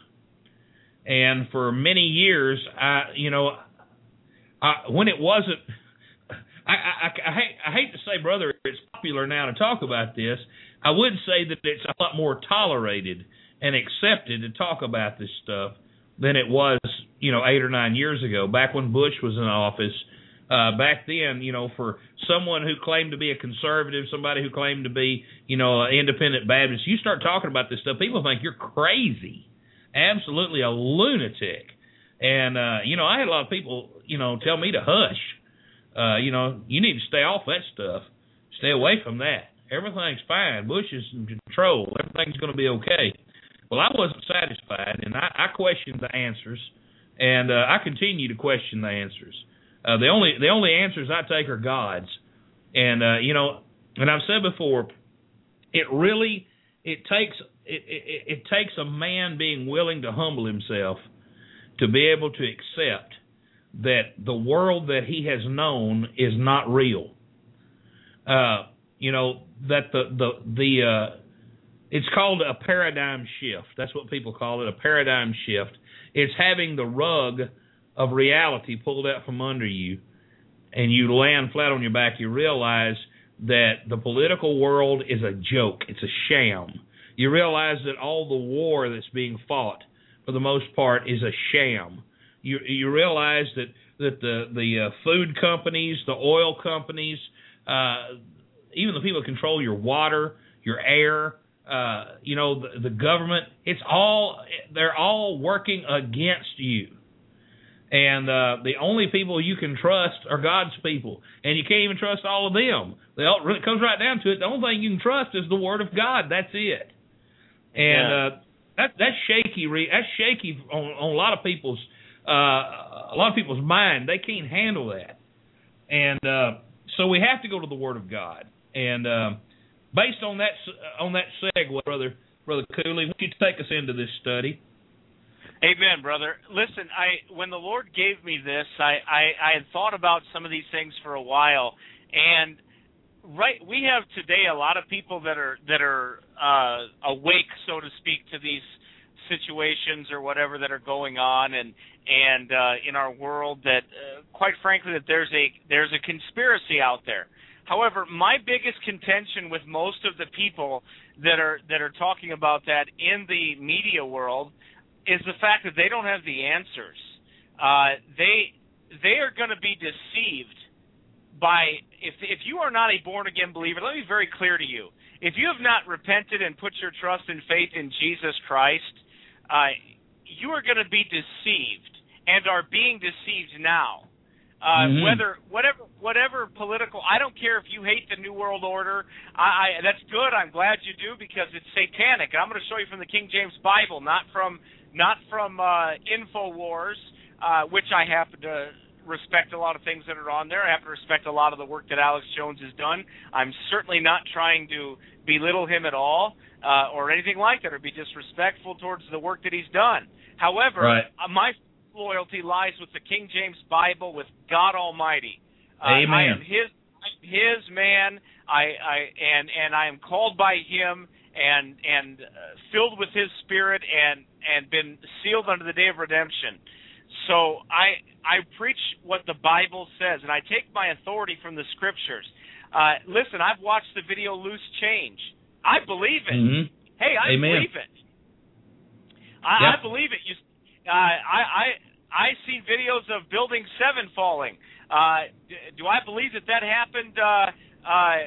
And for many years, I, you know, I, when it wasn't, I, I, I, hate, I hate to say, brother, it's popular now to talk about this. I would say that it's a lot more tolerated and accepted to talk about this stuff than it was, you know, eight or nine years ago, back when Bush was in office. Uh, back then, you know, for someone who claimed to be a conservative, somebody who claimed to be, you know, an independent Baptist, you start talking about this stuff, people think you're crazy, absolutely a lunatic. And, uh, you know, I had a lot of people, you know, tell me to hush. Uh, you know, you need to stay off that stuff. Stay away from that. Everything's fine. Bush is in control. Everything's going to be okay. Well, I wasn't satisfied, and I, I questioned the answers, and uh, I continue to question the answers. Uh, the only the only answers I take are God's, and uh, you know, and I've said before, it really it takes it, it, it takes a man being willing to humble himself to be able to accept that the world that he has known is not real. Uh, you know that the the the uh, it's called a paradigm shift. That's what people call it, a paradigm shift. It's having the rug of reality pulled out from under you, and you land flat on your back. You realize that the political world is a joke. It's a sham. You realize that all the war that's being fought, for the most part, is a sham. You you realize that, that the, the uh, food companies, the oil companies, uh, even the people that control your water, your air, uh, you know, the, the government, it's all, they're all working against you. And uh, the only people you can trust are God's people. And you can't even trust all of them. They all, it comes right down to it. The only thing you can trust is the Word of God. That's it. And yeah. uh, that, that's shaky. That's shaky on, on a lot of people's uh, a lot of people's mind. They can't handle that. And uh, so we have to go to the Word of God. And uh, based on that on that segue, brother, brother Cooley, why don't you take us into this study? Amen, brother. Listen, I when the Lord gave me this, I, I, I had thought about some of these things for a while, and right, we have today a lot of people that are that are uh, awake, so to speak, to these situations or whatever that are going on, and and uh, in our world that, uh, quite frankly, that there's a there's a conspiracy out there. However, my biggest contention with most of the people that are that are talking about that in the media world is the fact that they don't have the answers. Uh, they they are going to be deceived by, if if you are not a born-again believer, let me be very clear to you. If you have not repented and put your trust and faith in Jesus Christ, uh, you are going to be deceived and are being deceived now Uh, mm-hmm. Whether whatever whatever political, I don't care if you hate the New World Order. I, I that's good. I'm glad you do because it's satanic. And I'm going to show you from the King James Bible, not from not from uh, InfoWars, uh, which I happen to respect a lot of things that are on there. I have to respect a lot of the work that Alex Jones has done. I'm certainly not trying to belittle him at all uh, or anything like that or be disrespectful towards the work that he's done. However, right. uh, my loyalty lies with the King James Bible, with God Almighty. Uh, Amen. I am his his man. I, I and and I am called by him and and uh, filled with his spirit and and been sealed unto the day of redemption. So I I preach what the Bible says, and I take my authority from the Scriptures. Uh, listen, I've watched the video Loose Change. I believe it. Mm-hmm. Hey, I Amen. believe it. I, yep. I believe it. You, uh, I I I seen videos of Building Seven falling. Uh, do I believe that that happened uh, uh,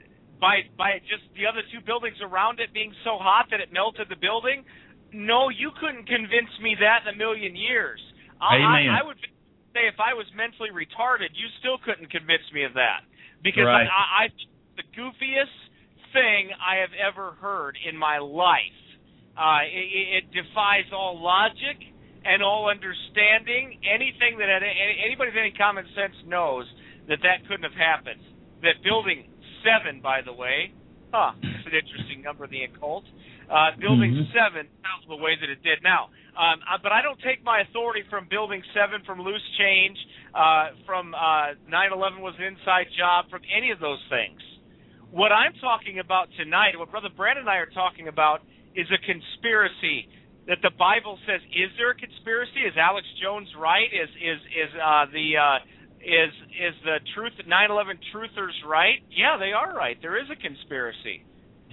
by by just the other two buildings around it being so hot that it melted the building? No, you couldn't convince me that in a million years. Amen. I, I would say if I was mentally retarded, you still couldn't convince me of that. Because right. I, I, the goofiest thing I have ever heard in my life. Uh, it, it defies all logic and all understanding. Anything that anybody with any common sense knows that that couldn't have happened. That Building Seven, by the way, huh? It's an interesting number in the occult. Uh, building mm-hmm. Seven, the way that it did. Now, um, uh, but I don't take my authority from Building Seven, from Loose Change, uh, from uh, nine eleven was an inside job, from any of those things. What I'm talking about tonight, what Brother Brandon and I are talking about, is a conspiracy that the Bible says. Is there a conspiracy? Is Alex Jones right? Is is is uh, the uh, is is the truth nine eleven truthers right? Yeah, they are right. There is a conspiracy.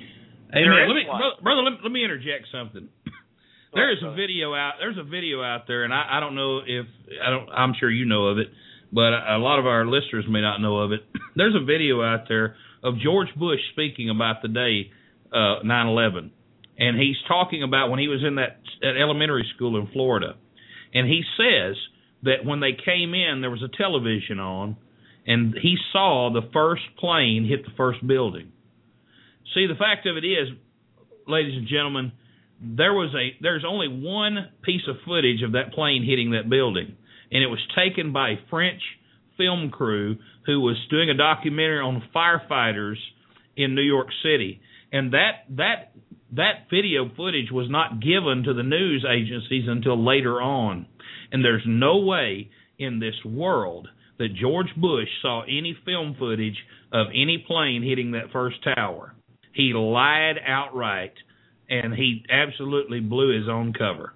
Amen. Let me, brother, brother let, me, let me interject something. There is a video out. There's a video out there, and I, I don't know if I don't. I'm sure you know of it, but a, a lot of our listeners may not know of it. There's a video out there of George Bush speaking about the day uh, nine eleven, and he's talking about when he was in that, that elementary school in Florida, and he says that when they came in, there was a television on, and he saw the first plane hit the first building. See, the fact of it is, ladies and gentlemen, there was a there's only one piece of footage of that plane hitting that building, and it was taken by a French film crew who was doing a documentary on firefighters in New York City. And that that that video footage was not given to the news agencies until later on. And there's no way in this world that George Bush saw any film footage of any plane hitting that first tower. He lied outright, and he absolutely blew his own cover.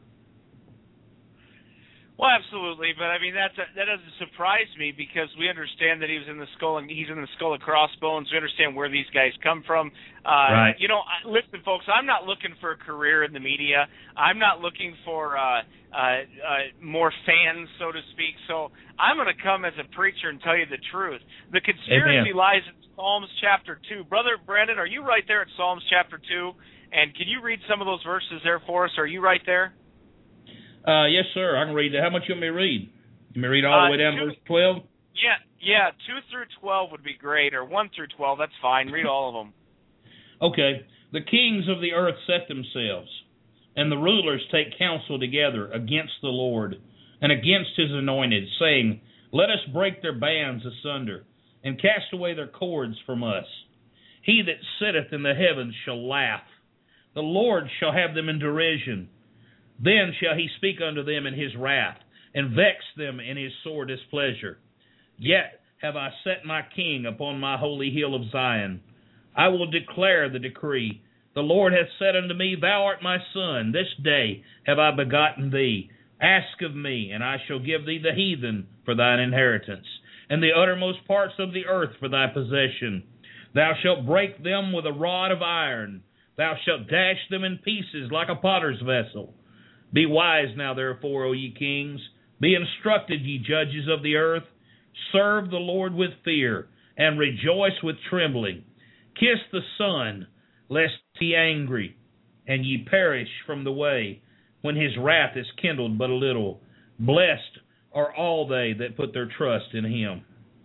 Well, absolutely, but I mean that's a, that doesn't surprise me because we understand that he was in the skull and he's in the Skull and Crossbones. We understand where these guys come from. Uh, right. You know, listen, folks, I'm not looking for a career in the media. I'm not looking for uh, uh, uh, more fans, so to speak. So I'm going to come as a preacher and tell you the truth. The conspiracy Amen. lies in Psalms chapter two. Brother Brandon, are you right there at Psalms chapter two? And can you read some of those verses there for us? Are you right there? Uh, yes, sir. I can read that. How much you want me to read? You want me to read all the uh, way down two, to verse twelve? Yeah, yeah. Two through twelve would be great, or one through twelve. That's fine. Read all of them. Okay. The kings of the earth set themselves, and the rulers take counsel together against the Lord and against his anointed, saying, Let us break their bands asunder, and cast away their cords from us. He that sitteth in the heavens shall laugh. The Lord shall have them in derision. Then shall he speak unto them in his wrath, and vex them in his sore displeasure. Yet have I set my king upon my holy hill of Zion. I will declare the decree. The Lord hath said unto me, Thou art my son. This day have I begotten thee. Ask of me, and I shall give thee the heathen for thine inheritance, and the uttermost parts of the earth for thy possession. Thou shalt break them with a rod of iron. Thou shalt dash them in pieces like a potter's vessel. Be wise now, therefore, O ye kings. Be instructed, ye judges of the earth. Serve the Lord with fear, and rejoice with trembling. Kiss the Son, lest he be angry, and ye perish from the way, when his wrath is kindled but a little. Blessed are all they that put their trust in him.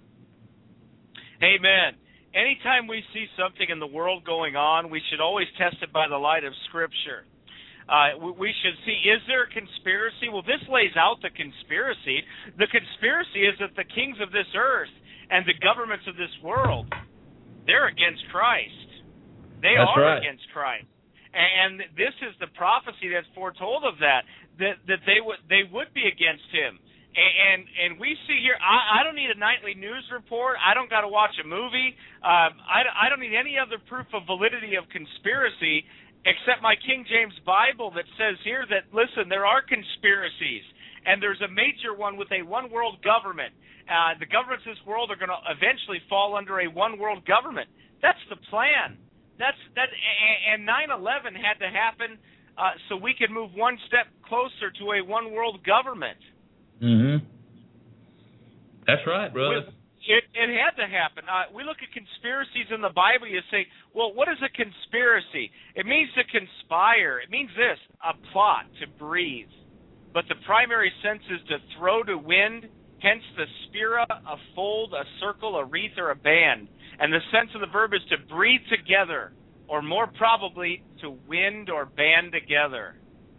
Amen. Anytime we see something in the world going on, we should always test it by the light of Scripture. Uh, we should see, is there a conspiracy? Well, this lays out the conspiracy. The conspiracy is that the kings of this earth and the governments of this world, they're against Christ. They That's are right. against Christ. And this is the prophecy that's foretold of that, that, that they would they would be against him. And and we see here, I, I don't need a nightly news report. I don't got to watch a movie. Um, I, I don't need any other proof of validity of conspiracy except my King James Bible that says here that, listen, there are conspiracies, and there's a major one with a one-world government. Uh, the governments of this world are going to eventually fall under a one-world government. That's the plan. That's that, and nine eleven had to happen uh, so we could move one step closer to a one-world government. Mm-hmm. That's right, brother. It, it had to happen. Uh, we look at conspiracies in the Bible, you say, well, what is a conspiracy? It means to conspire. It means this, a plot, to breathe. But the primary sense is to throw to wind, hence the spira, a fold, a circle, a wreath, or a band. And the sense of the verb is to breathe together, or more probably, to wind or band together.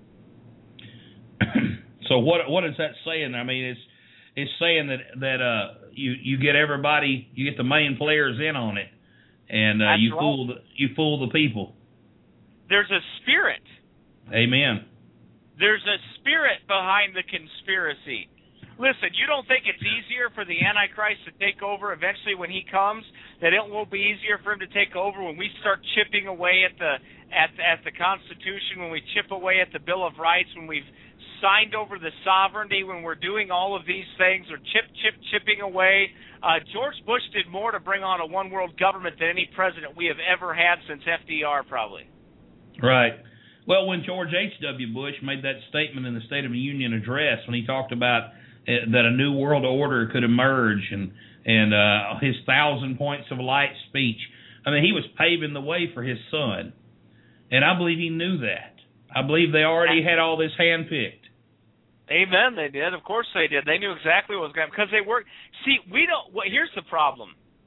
So what what is that saying? I mean, it's it's saying that that uh you you get everybody, you get the main players in on it, and uh, you right. fool the, you fool the people. There's a spirit. Amen. There's a spirit behind the conspiracy. Listen, you don't think it's easier for the Antichrist to take over eventually when he comes? That it won't be easier for him to take over when we start chipping away at the at at the Constitution, when we chip away at the Bill of Rights, when we've signed over the sovereignty, when we're doing all of these things, or chip, chip, chipping away. Uh, George Bush did more to bring on a one-world government than any president we have ever had since F D R, probably. Right. Well, when George H W. Bush made that statement in the State of the Union address, when he talked about uh, that a new world order could emerge, and and uh, his thousand points of light speech, I mean, he was paving the way for his son. And I believe he knew that. I believe they already had all this handpicked. Amen. They did. Of course they did. They knew exactly what was going to happen because they worked. See, we don't. Well, here's the problem.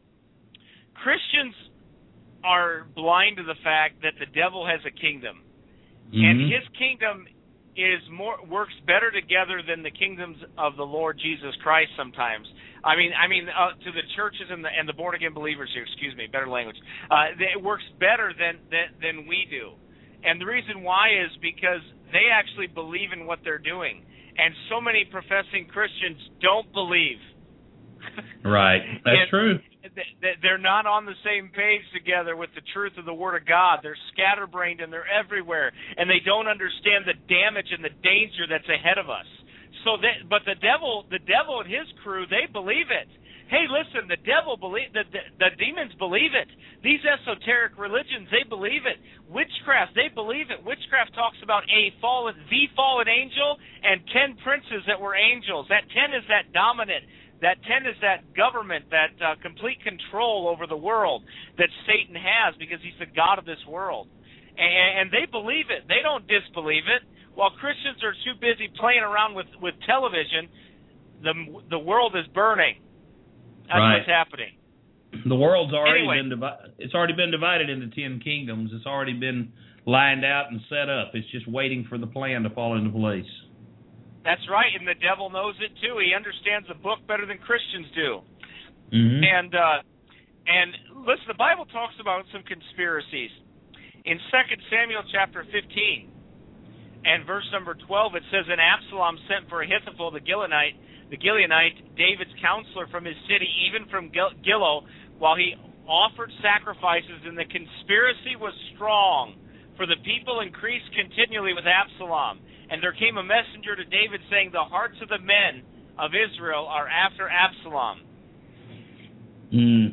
Christians are blind to the fact that the devil has a kingdom, mm-hmm. and his kingdom is more works better together than the kingdoms of the Lord Jesus Christ. Sometimes, I mean, I mean, uh, to the churches and the and the born again believers here. Excuse me, better language. Uh, it works better than, than than we do, and the reason why is because they actually believe in what they're doing. And so many professing Christians don't believe. Right. That's true. They're not on the same page together with the truth of the Word of God. They're scatterbrained and they're everywhere. And they don't understand the damage and the danger that's ahead of us. So, that, but the devil, the devil and his crew, they believe it. Hey, listen, the devil believe the, the the demons believe it. These esoteric religions, they believe it. Witchcraft, they believe it. Witchcraft talks about a fallen, the fallen angel, and ten princes that were angels. That ten is that dominant. That ten is that government, that uh, complete control over the world that Satan has because he's the god of this world. And, and they believe it. They don't disbelieve it. While Christians are too busy playing around with, with television, the the world is burning. That's right. What's happening. The world's already anyway. been divided. It's already been divided into ten kingdoms. It's already been lined out and set up. It's just waiting for the plan to fall into place. That's right, and the devil knows it too. He understands the book better than Christians do. Mm-hmm. And uh, and listen, the Bible talks about some conspiracies. In Second Samuel chapter fifteen and verse number twelve, it says, "And Absalom sent for Ahithophel the Gileonite, the Gileonite, David's counselor from his city, even from Gil- Gilo, while he offered sacrifices, and the conspiracy was strong, for the people increased continually with Absalom. And there came a messenger to David, saying, the hearts of the men of Israel are after Absalom." Mm.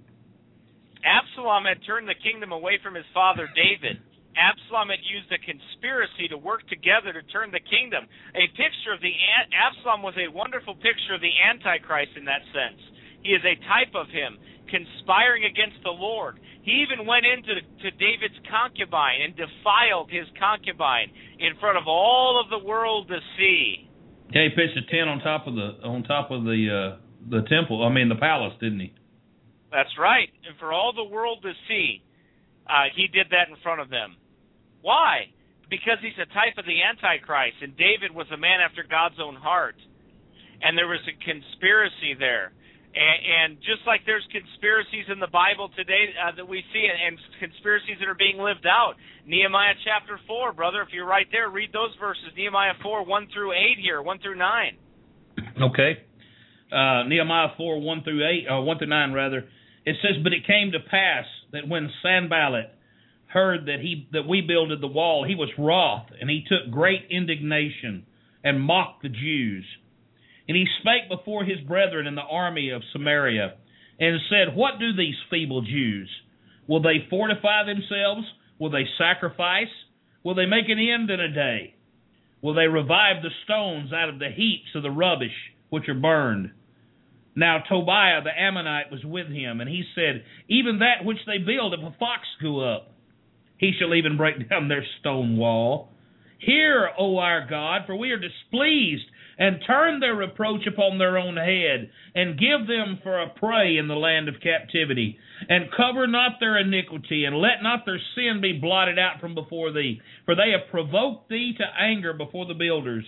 Absalom had turned the kingdom away from his father David. Absalom had used a conspiracy to work together to turn the kingdom. A picture of the Absalom was a wonderful picture of the Antichrist in that sense. He is a type of him, conspiring against the Lord. He even went into to David's concubine and defiled his concubine in front of all of the world to see. Yeah, he pitched a tent on top of the on top of the uh, the temple. I mean the palace, didn't he? That's right. And for all the world to see, uh, he did that in front of them. Why? Because he's a type of the Antichrist, and David was a man after God's own heart. And there was a conspiracy there. And, and just like there's conspiracies in the Bible today uh, that we see, and, and conspiracies that are being lived out. Nehemiah chapter four, brother, if you're right there, read those verses. Nehemiah four, one through eight here, one through nine. Okay. Uh, Nehemiah four, one through eight, uh, one through nine rather. It says, "But it came to pass that when Sanballat heard that he that we builded the wall, he was wroth, and he took great indignation and mocked the Jews. And he spake before his brethren in the army of Samaria, and said, What do these feeble Jews? Will they fortify themselves? Will they sacrifice? Will they make an end in a day? Will they revive the stones out of the heaps of the rubbish which are burned? Now Tobiah the Ammonite was with him, and he said, Even that which they build, if a fox go up, he shall even break down their stone wall. Hear, O our God, for we are displeased, and turn their reproach upon their own head, and give them for a prey in the land of captivity. And cover not their iniquity, and let not their sin be blotted out from before thee. For they have provoked thee to anger before the builders.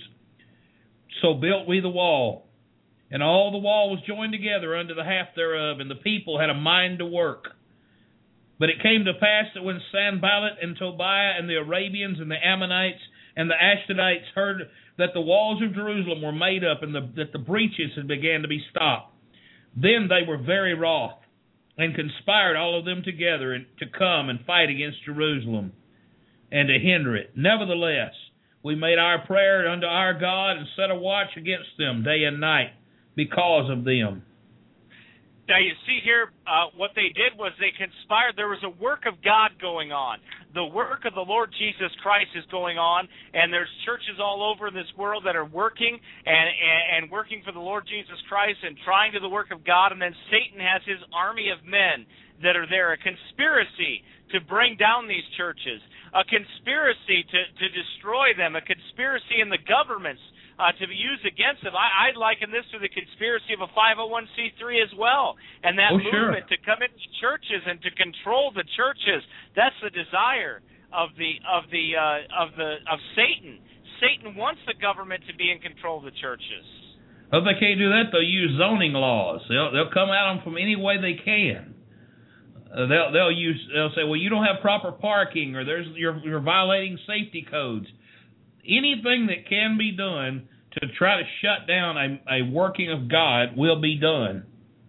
So built we the wall, and all the wall was joined together unto the half thereof, and the people had a mind to work. But it came to pass that when Sanballat and Tobiah and the Arabians and the Ammonites and the Ashdodites heard that the walls of Jerusalem were made up and the, that the breaches had began to be stopped, then they were very wroth, and conspired all of them together to come and fight against Jerusalem and to hinder it. Nevertheless, we made our prayer unto our God and set a watch against them day and night because of them." Now, you see here, uh, what they did was they conspired. There was a work of God going on. The work of the Lord Jesus Christ is going on, and there's churches all over this world that are working and, and, and working for the Lord Jesus Christ and trying to do the work of God, and then Satan has his army of men that are there, a conspiracy to bring down these churches, a conspiracy to, to destroy them, a conspiracy in the governments Uh, to be used against them. I, I'd liken this to the conspiracy of a five oh one c three as well, and that oh, movement sure. to come into churches and to control the churches. That's the desire of the of the uh, of the of Satan. Satan wants the government to be in control of the churches. Well, if they can't do that, they'll use zoning laws. They'll they'll come at them from any way they can. Uh, they'll they'll use they'll say, well, you don't have proper parking, or there's you're you're violating safety codes. Anything that can be done to try to shut down a, a working of God will be done.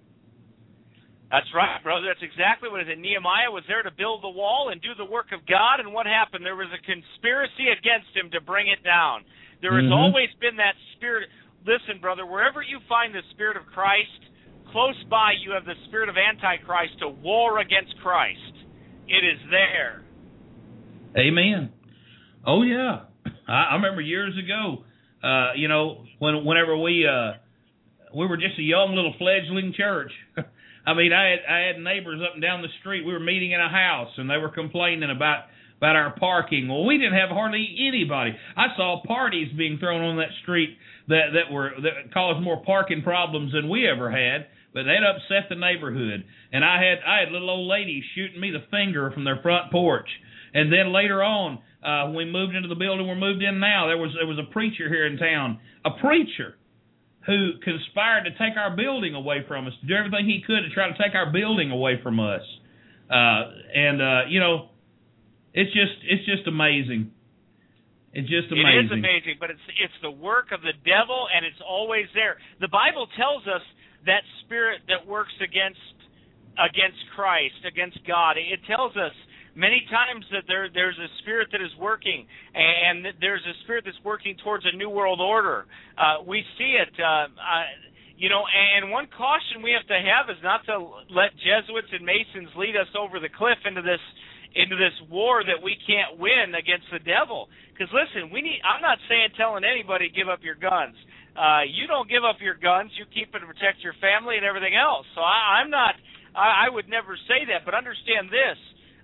That's right, brother. That's exactly what it is. Nehemiah was there to build the wall and do the work of God, and what happened? There was a conspiracy against him to bring it down. There has mm-hmm. always been that spirit. Listen, brother, wherever you find the Spirit of Christ, close by you have the spirit of Antichrist to war against Christ. It is there. Amen. Oh, yeah. I, I remember years ago, uh, you know, when whenever we uh, we were just a young little fledgling church. I mean, I had I had neighbors up and down the street. We were meeting in a house, and they were complaining about about our parking. Well, we didn't have hardly anybody. I saw parties being thrown on that street that that were that caused more parking problems than we ever had. But they'd upset the neighborhood, and I had I had little old ladies shooting me the finger from their front porch. And then later on, uh, when we moved into the building we're moved in now, there was there was a preacher here in town, a preacher who conspired to take our building away from us, to do everything he could to try to take our building away from us. Uh, and uh, you know, it's just it's just amazing. It's just amazing. It is amazing, but it's it's the work of the devil, and it's always there. The Bible tells us that spirit that works against against Christ, against God. It tells us many times that there there's a spirit that is working, and there's a spirit that's working towards a new world order. Uh, we see it, uh, uh, you know, and one caution we have to have is not to let Jesuits and Masons lead us over the cliff into this into this war that we can't win against the devil. Because listen, we need. I'm not saying telling anybody give up your guns. Uh, you don't give up your guns. You keep it to protect your family and everything else. So I, I'm not. I, I would never say that. But understand this.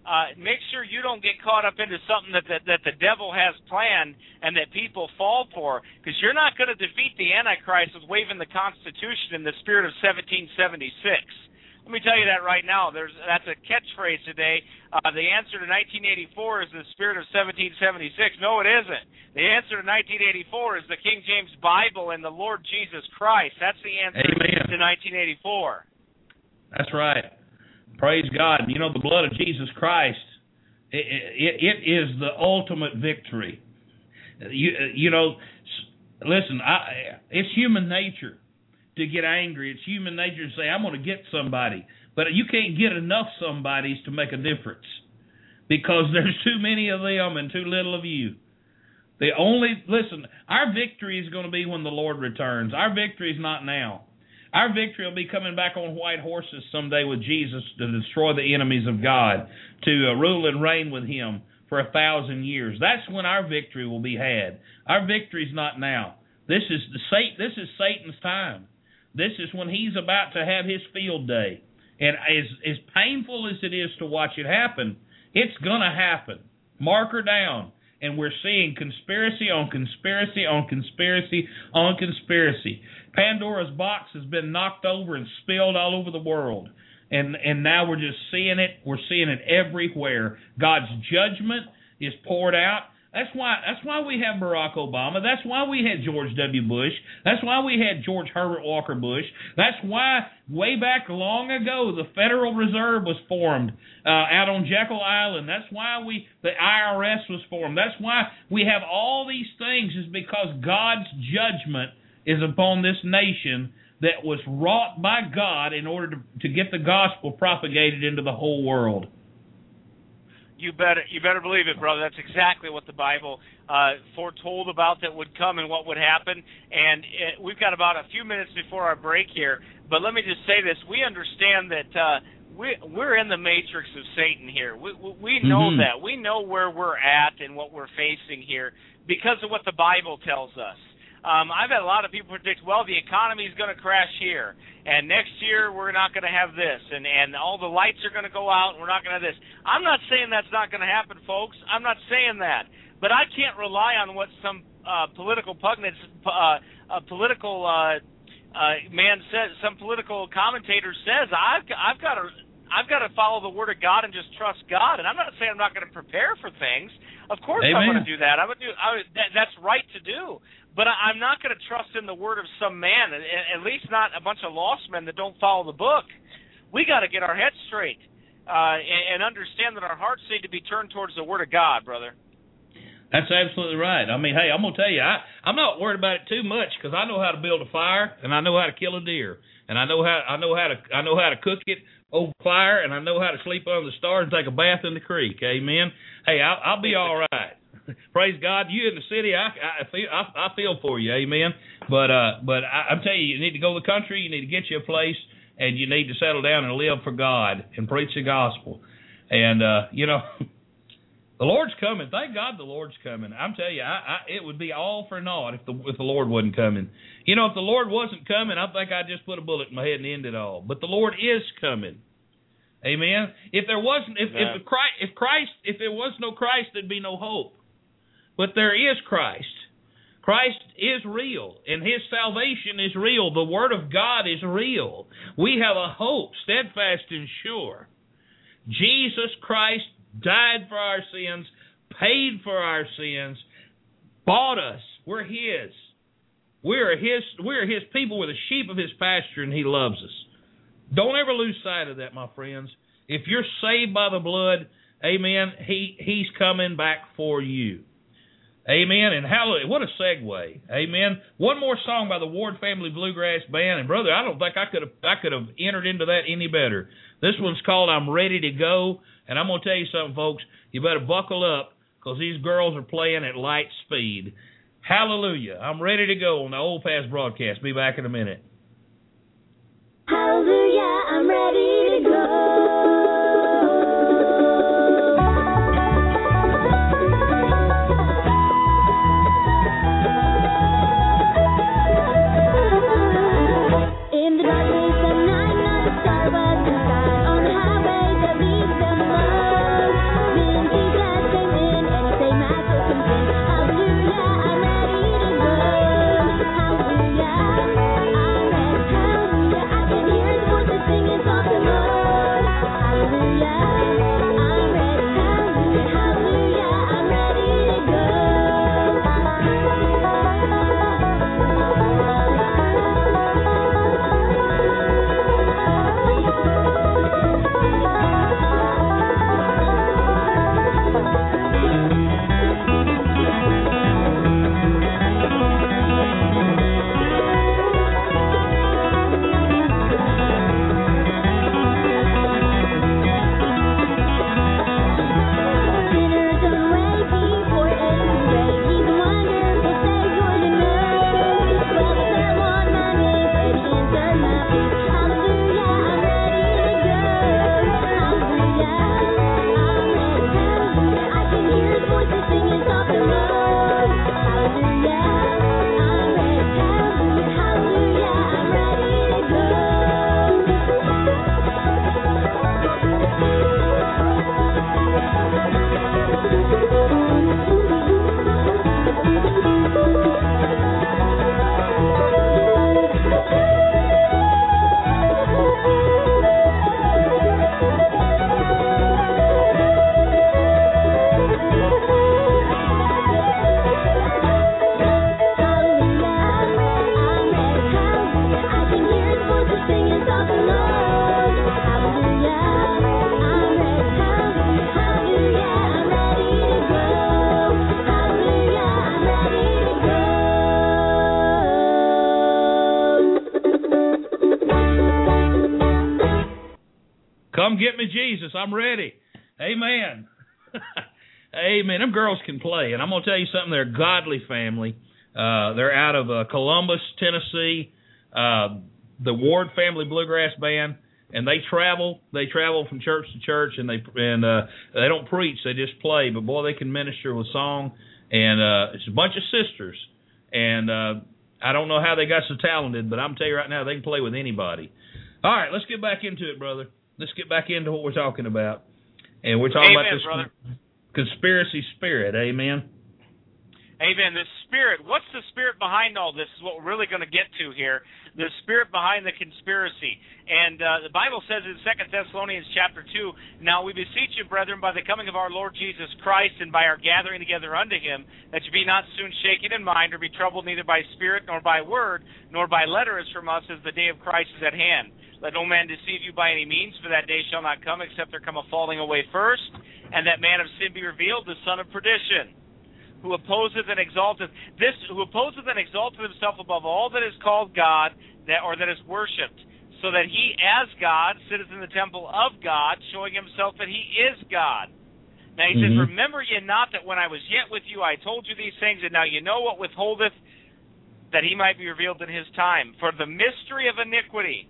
uh, make sure you don't get caught up into something that, that, that the devil has planned and that people fall for, because you're not going to defeat the Antichrist with waving the Constitution in the spirit of seventeen seventy-six. Let me tell you that right now. There's that's a catchphrase today. Uh, the answer to nineteen eighty-four is the spirit of seventeen seventy-six. No, it isn't. The answer to nineteen eighty-four is the King James Bible and the Lord Jesus Christ. That's the answer Amen. to nineteen eighty-four. That's right. Praise God. You know, the blood of Jesus Christ, it, it, it is the ultimate victory. You, you know, listen, I, it's human nature to get angry. It's human nature to say, I'm going to get somebody. But you can't get enough somebodies to make a difference, because there's too many of them and too little of you. The only, listen, our victory is going to be when the Lord returns. Our victory is not now. Our victory will be coming back on white horses someday with Jesus to destroy the enemies of God, to uh, rule and reign with him for a thousand years. That's when our victory will be had. Our victory is not now. This is the Satan, this is Satan's time. This is when he's about to have his field day. And as, as painful as it is to watch it happen, it's going to happen. Mark her down. And we're seeing conspiracy on conspiracy on conspiracy on conspiracy. Pandora's box has been knocked over and spilled all over the world. And and now we're just seeing it. We're seeing it everywhere. God's judgment is poured out. That's why that's why we have Barack Obama. That's why we had George W. Bush. That's why we had George Herbert Walker Bush. That's why way back long ago the Federal Reserve was formed uh, out on Jekyll Island. That's why we the I R S was formed. That's why we have all these things, is because God's judgment is upon this nation that was wrought by God in order to, to get the gospel propagated into the whole world. You better, you better believe it, brother. That's exactly what the Bible uh, foretold about that would come and what would happen. And it, we've got about a few minutes before our break here. But let me just say this: we understand that uh, we, we're in the matrix of Satan here. We, we know mm-hmm. that. We know where we're at and what we're facing here because of what the Bible tells us. Um, I've had a lot of people predict, well, the economy is going to crash here, and next year we're not going to have this, and, and all the lights are going to go out, and we're not going to have this. I'm not saying that's not going to happen, folks. I'm not saying that. But I can't rely on what some uh, political pugnance, uh, uh, political uh, uh, man says, some political commentator says. I've, I've got to I've got to follow the Word of God and just trust God. And I'm not saying I'm not going to prepare for things. Of course Amen. I'm going to do that. I would do. I would, that, that's right to do. But I, I'm not going to trust in the word of some man, at, at least not a bunch of lost men that don't follow the book. We got to get our heads straight uh, and, and understand that our hearts need to be turned towards the Word of God, brother. That's absolutely right. I mean, hey, I'm going to tell you, I, I'm not worried about it too much, because I know how to build a fire and I know how to kill a deer, and I know how I know how to I know how to cook it over fire, and I know how to sleep under the stars and take a bath in the creek. Amen. Hey, I'll, I'll be all right. Praise God. You in the city, I, I feel I, I feel for you, amen. But uh, but I, I'm telling you, you need to go to the country. You need to get you a place, and you need to settle down and live for God and preach the gospel. And uh, you know, the Lord's coming. Thank God the Lord's coming. I'm telling you, I, I, it would be all for naught if the if the Lord wasn't coming. You know, if the Lord wasn't coming, I think I'd just put a bullet in my head and end it all. But the Lord is coming. Amen. If there wasn't, if if, Christ, if Christ, if there was no Christ, there'd be no hope. But there is Christ. Christ is real, and his salvation is real. The Word of God is real. We have a hope, steadfast and sure. Jesus Christ died for our sins, paid for our sins, bought us. We're his. We're his, we're his people. We're the sheep of his pasture, and he loves us. Don't ever lose sight of that, my friends. If you're saved by the blood, amen, he, he's coming back for you. Amen, and hallelujah. What a segue. Amen. One more song by the Ward Family Bluegrass Band. And, brother, I don't think I could have I could have entered into that any better. This one's called I'm Ready to Go. And I'm going to tell you something, folks. You better buckle up, because these girls are playing at light speed. Hallelujah. I'm ready to go on the Old Paths broadcast. Be back in a minute. Hallelujah, I'm ready to go. Darkness at night, not a star was in sight. On the highway that leads to love. get me Jesus. I'm ready. Amen. Amen. Them girls can play, and I'm going to tell you something. They're a godly family. Uh, they're out of uh, Columbus, Tennessee, uh, the Ward Family Bluegrass Band, and they travel. They travel from church to church, and they and uh, they don't preach. They just play. But boy, they can minister with song, and uh, it's a bunch of sisters. And uh, I don't know how they got so talented, but I'm telling you right now, they can play with anybody. All right, let's get back into it, brother. Let's get back into what we're talking about, and we're talking Amen, about this brother. conspiracy spirit. Amen. Amen. The spirit. What's the spirit behind all this is what we're really going to get to here. The spirit behind the conspiracy. And uh, the Bible says in Second Thessalonians chapter two, "Now we beseech you, brethren, by the coming of our Lord Jesus Christ and by our gathering together unto him, that you be not soon shaken in mind or be troubled neither by spirit nor by word nor by letter as from us, as the day of Christ is at hand. Let no man deceive you by any means, for that day shall not come except there come a falling away first, and that man of sin be revealed, the son of perdition, who opposeth and exalteth this who opposeth and exalteth himself above all that is called God, that or that is worshipped, so that he as God sitteth in the temple of God, showing himself that he is God." Now he mm-hmm. says, "Remember ye not that when I was yet with you I told you these things, and now you know what withholdeth, that he might be revealed in his time. For the mystery of iniquity."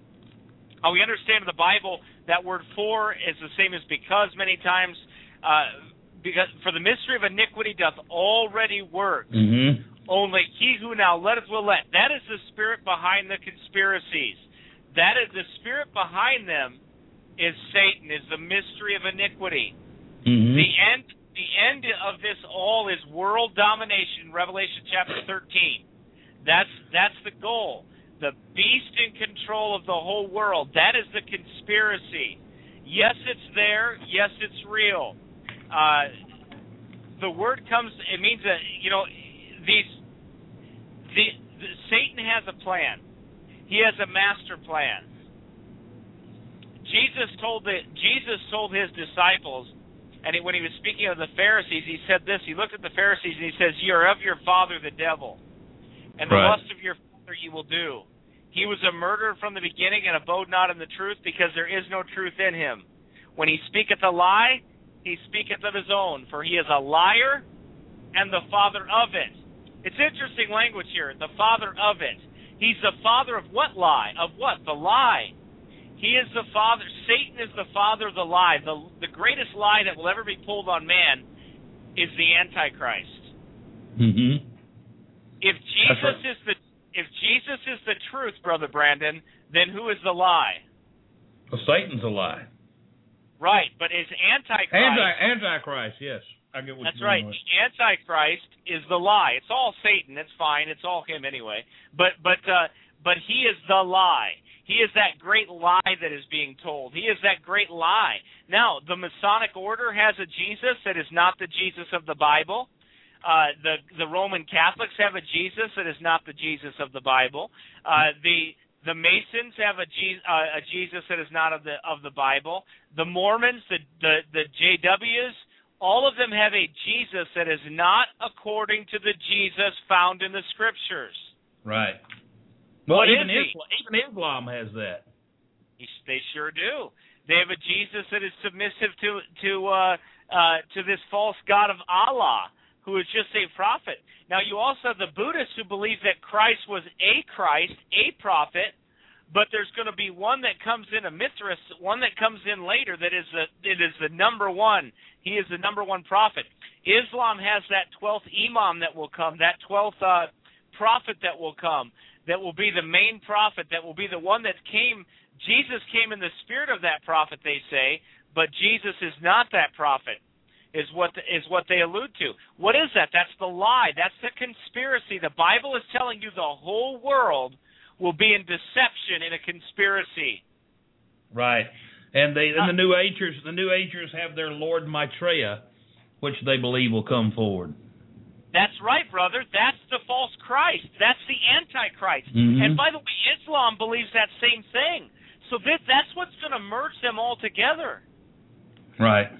Oh, we understand in the Bible that word "for" is the same as "because" many times. Uh, Because for the mystery of iniquity doth already work. Mm-hmm. Only he who now letteth will let. That is the spirit behind the conspiracies. That is the spirit behind them is Satan, is the mystery of iniquity. Mm-hmm. The end the end of this all is world domination, Revelation chapter thirteen. That's that's the goal. The beast in control of the whole world. That is the conspiracy. Yes, it's there. Yes, it's real. Uh, the word comes, it means that, you know, these, the, the, Satan has a plan. He has a master plan. Jesus told the, Jesus told his disciples, and he, when he was speaking of the Pharisees, he said this, he looked at the Pharisees and he says, "You are of your father the devil, and the right. lust of your father you will do. He was a murderer from the beginning and abode not in the truth, because there is no truth in him. When he speaketh a lie, he speaketh of his own, for he is a liar and the father of it." It's interesting language here, the father of it. He's the father of what lie? Of what? The lie. He is the father, Satan is the father of the lie. The, the greatest lie that will ever be pulled on man is the Antichrist. Mm-hmm. If Jesus right. is the if Jesus is the truth, Brother Brandon, then who is the lie? Well, Satan's a lie. Right, but is Antichrist... Anti, Antichrist, yes. I get what That's you're right. with. The Antichrist is the lie. It's all Satan. It's fine. It's all him anyway. But but uh, but he is the lie. He is that great lie that is being told. He is that great lie. Now, the Masonic order has a Jesus that is not the Jesus of the Bible. Uh, the the Roman Catholics have a Jesus that is not the Jesus of the Bible. Uh, the The Masons have a, Je- uh, a Jesus that is not of the of the Bible. The Mormons, the, the the J Ws, all of them have a Jesus that is not according to the Jesus found in the Scriptures. Right. Well, what even is Islam, even Islam has that. They sure do. They have a Jesus that is submissive to to uh, uh, to this false god of Allah, who is just a prophet. Now, you also have the Buddhists who believe that Christ was a Christ, a prophet, but there's going to be one that comes in, a Mithras, one that comes in later that is the, it is the number one. He is the number one prophet. Islam has that twelfth imam that will come, that twelfth uh, prophet that will come, that will be the main prophet, that will be the one that came. Jesus came in the spirit of that prophet, they say, but Jesus is not that prophet. Is what the, is what they allude to. What is that? That's the lie. That's the conspiracy. The Bible is telling you the whole world will be in deception in a conspiracy. Right. And they and the New Agers, the New Agers have their Lord Maitreya, which they believe will come forward. That's right, brother. That's the false Christ. That's the Antichrist. Mm-hmm. And by the way, Islam believes that same thing. So that, that's what's going to merge them all together. Right.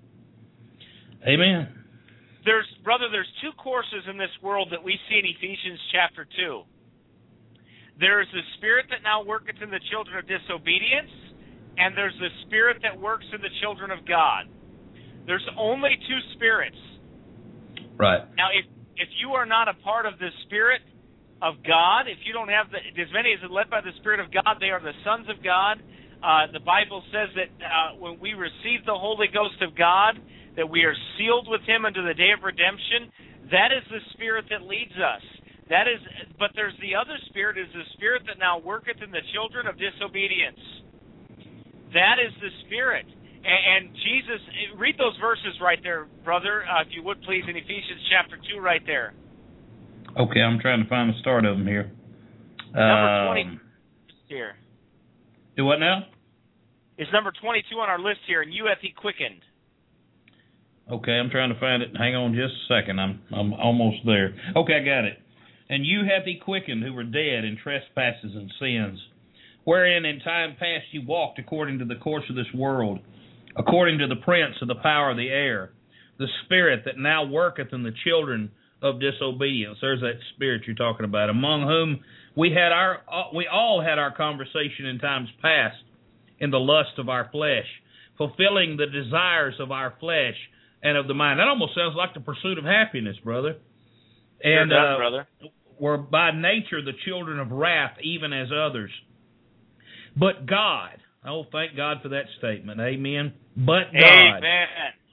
Amen. There's, brother, there's two courses in this world that we see in Ephesians chapter two. There is the spirit that now worketh in the children of disobedience, and there's the spirit that works in the children of God. There's only two spirits. Right. Now, if if you are not a part of the Spirit of God, if you don't have the, as many as are led by the Spirit of God, they are the sons of God. Uh, the Bible says that uh, when we receive the Holy Ghost of God, that we are sealed with Him unto the day of redemption. That is the Spirit that leads us. That is, but there's the other Spirit, is the Spirit that now worketh in the children of disobedience. That is the Spirit. And Jesus, read those verses right there, brother, uh, if you would please, in Ephesians chapter two right there. Okay, I'm trying to find the start of them here. Number twenty um, here. Do what now? It's number twenty-two on our list here, and you hath He quickened. Okay, I'm trying to find it. Hang on just a second. I'm I'm almost there. Okay, I got it. And you hath He quickened who were dead in trespasses and sins, wherein in time past you walked according to the course of this world, according to the prince of the power of the air, the spirit that now worketh in the children of disobedience. There's that spirit you're talking about, among whom we had our we all had our conversation in times past in the lust of our flesh, fulfilling the desires of our flesh and of the mind. That almost sounds like the pursuit of happiness, brother. And sure does, uh, brother. We're by nature the children of wrath, even as others. But God, oh, thank God for that statement. Amen. But God, Amen.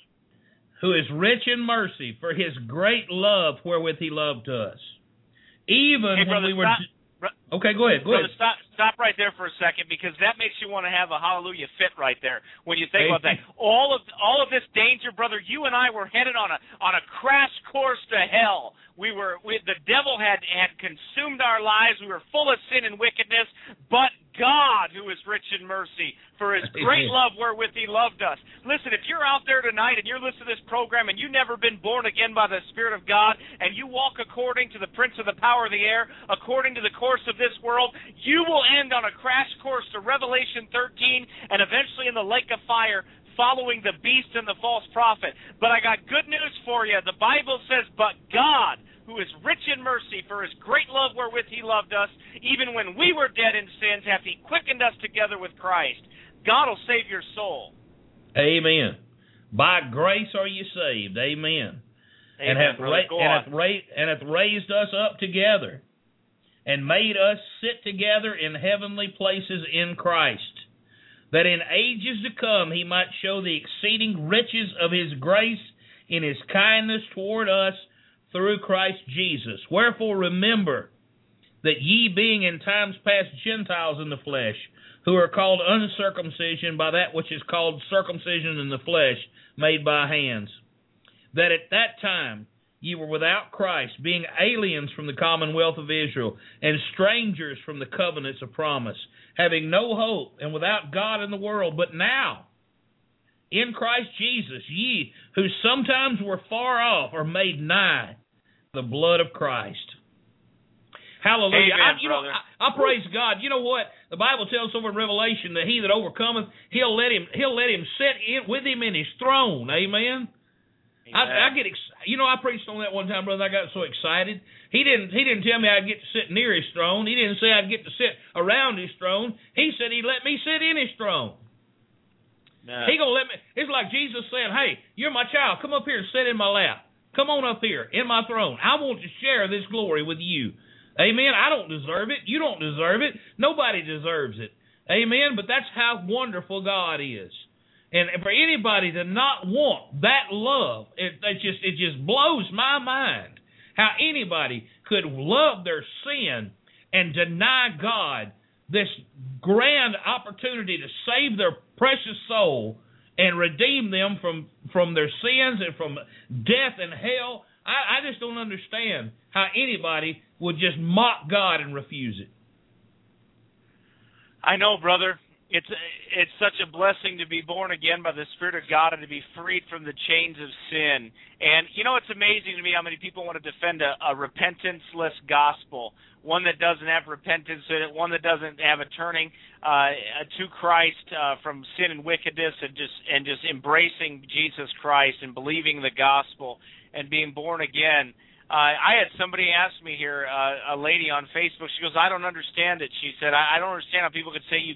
who is rich in mercy, for His great love wherewith He loved us, even hey, when brother, we were. Stop. Okay, go ahead. Go Brother, ahead. stop, stop right there for a second, because that makes you want to have a hallelujah fit right there when you think Amen. about that. All of all of this danger, brother. You and I were headed on a on a crash course to hell. We were we, the devil had had consumed our lives. We were full of sin and wickedness, but God, who is rich in mercy, for His great love wherewith He loved us. Listen, if you're out there tonight and you're listening to this program and you've never been born again by the Spirit of God, and you walk according to the prince of the power of the air, according to the course of this world, you will end on a crash course to Revelation thirteen and eventually in the lake of fire, following the beast and the false prophet. But I got good news for you. The Bible says, but God, who is rich in mercy, for His great love wherewith He loved us, even when we were dead in sins, hath He quickened us together with Christ. God will save your soul. Amen. By grace are you saved. Amen. Amen, and hath, brother. ra- Go and, on. hath ra- and hath raised us up together, and made us sit together in heavenly places in Christ, that in ages to come He might show the exceeding riches of His grace in His kindness toward us through Christ Jesus. Wherefore remember that ye, being in times past Gentiles in the flesh, who are called uncircumcision by that which is called circumcision in the flesh, made by hands, that at that time ye were without Christ, being aliens from the commonwealth of Israel, and strangers from the covenants of promise, having no hope, and without God in the world. But now, in Christ Jesus, ye, who sometimes were far off, are made nigh the blood of Christ. Hallelujah. Amen, I, you know, brother. I, I praise God. You know what? The Bible tells us over in Revelation that he that overcometh, he'll let him he'll let him sit in with him in his throne. Amen. I, I get ex- you know I preached on that one time, brother. I got so excited. He didn't he didn't tell me I'd get to sit near His throne. He didn't say I'd get to sit around His throne. He said He'd let me sit in His throne. No. He gonna let me. It's like Jesus saying, "Hey, you're my child. Come up here and sit in my lap. Come on up here in my throne. I want to share this glory with you." Amen. I don't deserve it. You don't deserve it. Nobody deserves it. Amen. But that's how wonderful God is. And for anybody to not want that love, it, it just it just blows my mind how anybody could love their sin and deny God this grand opportunity to save their precious soul and redeem them from, from their sins and from death and hell. I, I just don't understand how anybody would just mock God and refuse it. I know, brother. It's it's such a blessing to be born again by the Spirit of God and to be freed from the chains of sin. And, you know, it's amazing to me how many people want to defend a, a repentance-less gospel, one that doesn't have repentance in it, one that doesn't have a turning uh, to Christ uh, from sin and wickedness, and just and just embracing Jesus Christ and believing the gospel and being born again. Uh, I had somebody ask me here, uh, a lady on Facebook. She goes, "I don't understand it." She said, "I, I don't understand how people could say you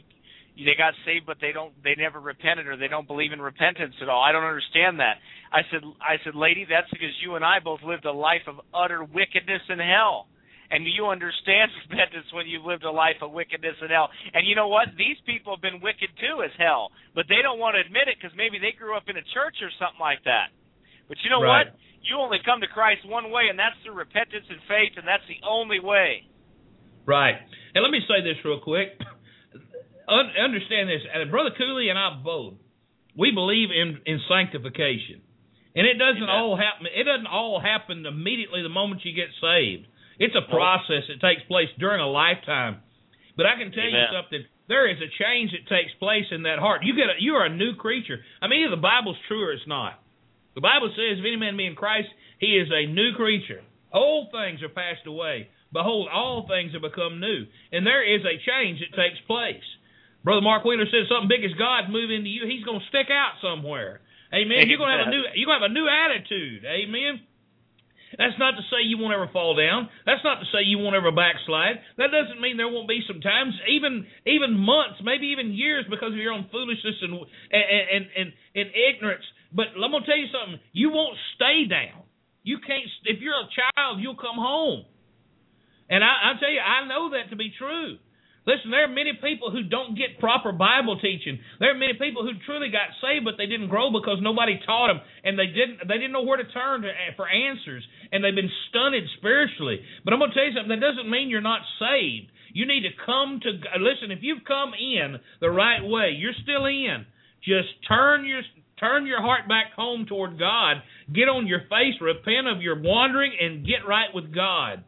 they got saved, but they don't, they never repented, or they don't believe in repentance at all. I don't understand that. I said, I said, lady, that's because you and I both lived a life of utter wickedness in hell. And you understand repentance when you've lived a life of wickedness in hell. And you know what? These people have been wicked too as hell, but they don't want to admit it because maybe they grew up in a church or something like that. But you know Right. what? You only come to Christ one way, and that's through repentance and faith, and that's the only way. Right. And let me say this real quick. Un- understand this. Uh, Brother Cooley and I both, we believe in, in sanctification. And it doesn't Amen. all happen it doesn't all happen immediately the moment you get saved. It's a process that takes place during a lifetime. But I can tell Amen. you something. There is a change that takes place in that heart. You get a, you are a new creature. I mean, either the Bible's true or it's not. The Bible says, if any man be in Christ, he is a new creature. Old things are passed away. Behold, all things have become new. And there is a change that takes place. Brother Mark Wheeler says something big as God move into you, he's going to stick out somewhere. Amen. You're going to have a new you're going to have a new attitude. Amen. That's not to say you won't ever fall down. That's not to say you won't ever backslide. That doesn't mean there won't be some times, even even months, maybe even years, because of your own foolishness and and and, and, and ignorance. But I'm going to tell you something. You won't stay down. You can't. If you're a child, you'll come home. And I, I tell you, I know that to be true. Listen, there are many people who don't get proper Bible teaching. There are many people who truly got saved, but they didn't grow because nobody taught them, and they didn't they didn't know where to turn to, for answers, and they've been stunted spiritually. But I'm going to tell you something. That doesn't mean you're not saved. You need to come to listen. If you've come in the right way, you're still in. Just turn your turn your heart back home toward God. Get on your face, repent of your wandering, and get right with God.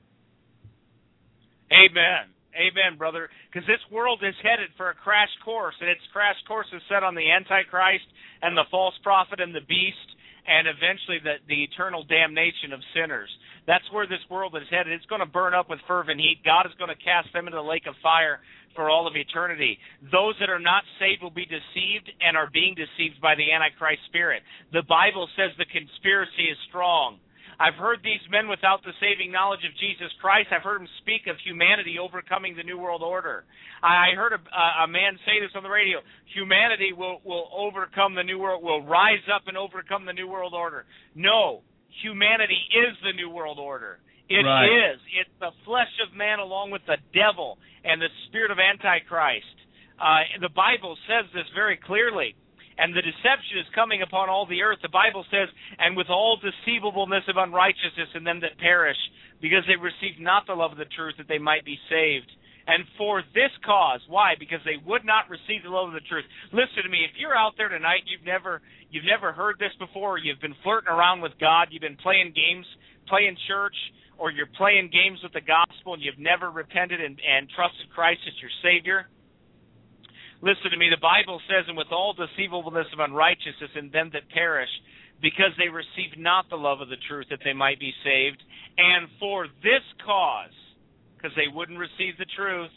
Amen. Amen, brother. Because this world is headed for a crash course, and its crash course is set on the Antichrist and the false prophet and the beast, and eventually the, the eternal damnation of sinners. That's where this world is headed. It's going to burn up with fervent heat. God is going to cast them into the lake of fire for all of eternity. Those that are not saved will be deceived and are being deceived by the Antichrist spirit. The Bible says the conspiracy is strong. I've heard these men without the saving knowledge of Jesus Christ. I've heard them speak of humanity overcoming the New World Order. I heard a, a man say this on the radio. Humanity will, will overcome the New World, will rise up and overcome the New World Order. No, humanity is the New World Order. It Right. is. It's the flesh of man along with the devil and the spirit of Antichrist. Uh, the Bible says this very clearly. And the deception is coming upon all the earth. The Bible says, and with all deceivableness of unrighteousness in them that perish, because they received not the love of the truth that they might be saved. And for this cause, why? Because they would not receive the love of the truth. Listen to me, if you're out there tonight, you've never you've never heard this before, you've been flirting around with God, you've been playing games, playing church, or you're playing games with the gospel, and you've never repented and, and trusted Christ as your Savior. Listen to me, the Bible says, and with all deceivableness of unrighteousness in them that perish, because they receive not the love of the truth that they might be saved, and for this cause, because they wouldn't receive the truth,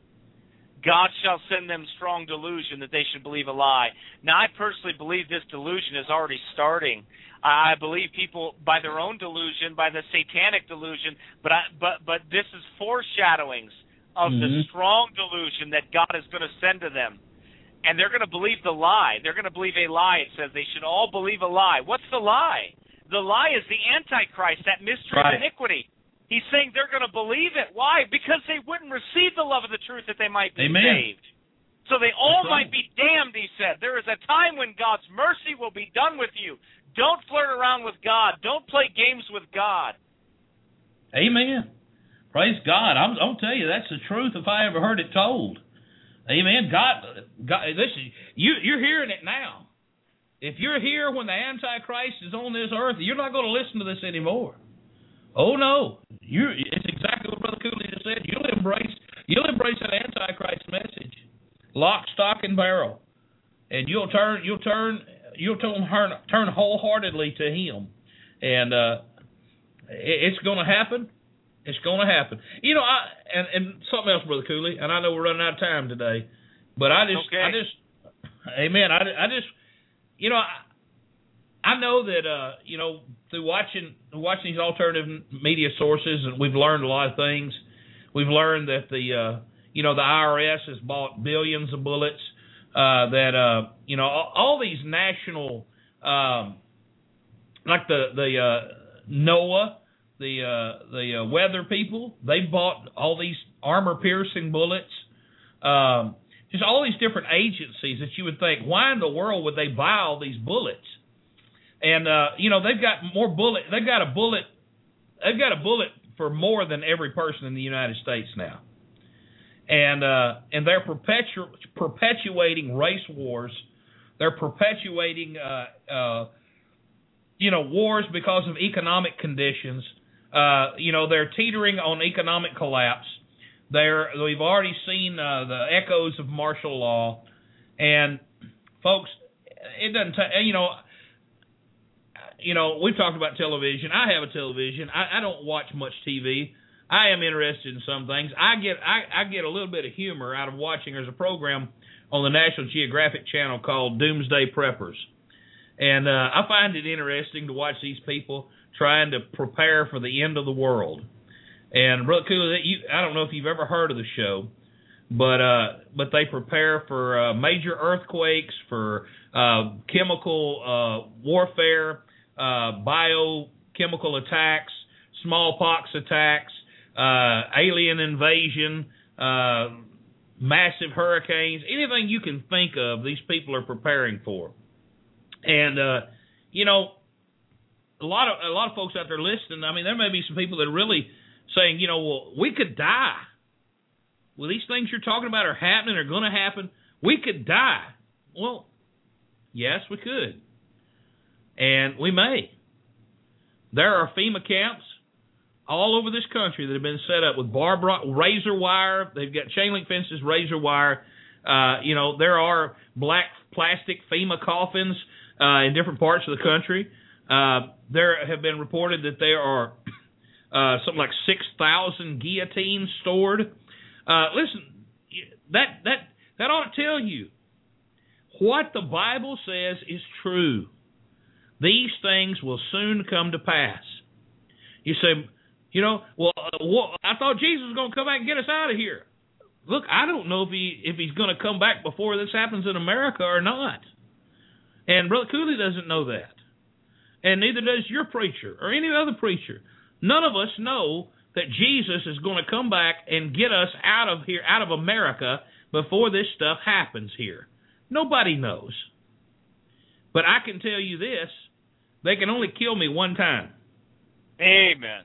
God shall send them strong delusion that they should believe a lie. Now, I personally believe this delusion is already starting. I believe people, by their own delusion, by the satanic delusion, but I, but but this is foreshadowings of mm-hmm. the strong delusion that God is going to send to them. And they're going to believe the lie. They're going to believe a lie. It says they should all believe a lie. What's the lie? The lie is the Antichrist, that mystery right. of iniquity. He's saying they're going to believe it. Why? Because they wouldn't receive the love of the truth that they might be Amen. saved. So they all That's might right. be damned, he said. There is a time when God's mercy will be done with you. Don't flirt around with God. Don't play games with God. Amen. Praise God. I'm, I'll tell you, that's the truth if I ever heard it told. Amen. God, God listen, you, you're hearing it now. If you're here when the Antichrist is on this earth, you're not going to listen to this anymore. Oh, no. You, it's exactly what Brother Cooley just said. You'll embrace, you'll embrace that Antichrist message, lock, stock, and barrel. And you'll turn, you'll turn, you'll turn, turn wholeheartedly to him. And uh, it, it's going to happen. It's going to happen. You know, I and, and something else, Brother Cooley, and I know we're running out of time today, but I just, okay. I just, amen, I, I just, you know, I, I know that, uh, you know, through watching watching these alternative media sources, and we've learned a lot of things. We've learned that the, uh, you know, the I R S has bought billions of bullets. uh, that uh, you know all, all these national, um, like the the uh, NOAA, the uh, the uh, weather people, they bought all these armor-piercing bullets. Um, just all these different agencies that you would think, why in the world would they buy all these bullets? And uh, you know they've got more bullet. They've got a bullet. They've got a bullet for more than every person in the United States now. And uh, and they're perpetu- perpetuating race wars. They're perpetuating, uh, uh, you know, wars because of economic conditions. Uh, you know, they're teetering on economic collapse. They're we've already seen uh, the echoes of martial law. And folks, it doesn't. T- you know, you know, we've talked about television. I have a television. I, I don't watch much T V. I am interested in some things. I get I, I get a little bit of humor out of watching. There's a program on the National Geographic Channel called Doomsday Preppers. And uh, I find it interesting to watch these people trying to prepare for the end of the world. And Brother Cooley, you, I don't know if you've ever heard of the show, but uh, but they prepare for uh, major earthquakes, for uh, chemical uh, warfare, uh, biochemical attacks, smallpox attacks, Uh, alien invasion, uh, massive hurricanes, anything you can think of, these people are preparing for. And uh, you know, a lot of a lot of folks out there listening. I mean, there may be some people that are really saying, you know, well, we could die. Well, these things you're talking about are happening, are going to happen. We could die. Well, yes, we could, and we may. There are FEMA camps all over this country that have been set up with barbed razor wire. They've got chain link fences, razor wire. Uh, you know, there are black plastic FEMA coffins uh, in different parts of the country. Uh, there have been reported that there are uh, something like six thousand guillotines stored. Uh, listen, that that that ought to tell you what the Bible says is true. These things will soon come to pass. You say, you know, well, uh, well, I thought Jesus was going to come back and get us out of here. Look, I don't know if he if he's going to come back before this happens in America or not. And Brother Cooley doesn't know that. And neither does your preacher or any other preacher. None of us know that Jesus is going to come back and get us out of here, out of America, before this stuff happens here. Nobody knows. But I can tell you this, they can only kill me one time. Amen.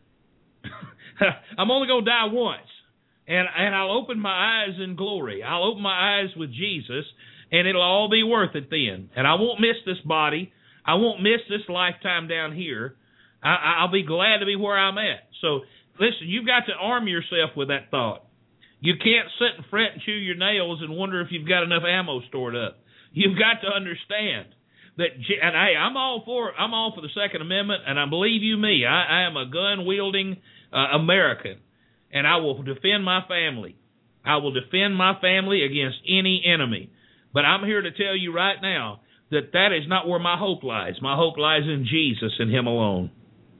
I'm only going to die once, and and I'll open my eyes in glory. I'll open my eyes with Jesus, and it'll all be worth it then. And I won't miss this body. I won't miss this lifetime down here. I, I'll be glad to be where I'm at. So, listen, you've got to arm yourself with that thought. You can't sit and fret and chew your nails and wonder if you've got enough ammo stored up. You've got to understand that, and hey, I'm all for I'm all for the Second Amendment, and I believe you me, I, I am a gun-wielding uh, American, and I will defend my family. I will defend my family against any enemy. But I'm here to tell you right now that that is not where my hope lies. My hope lies in Jesus and Him alone.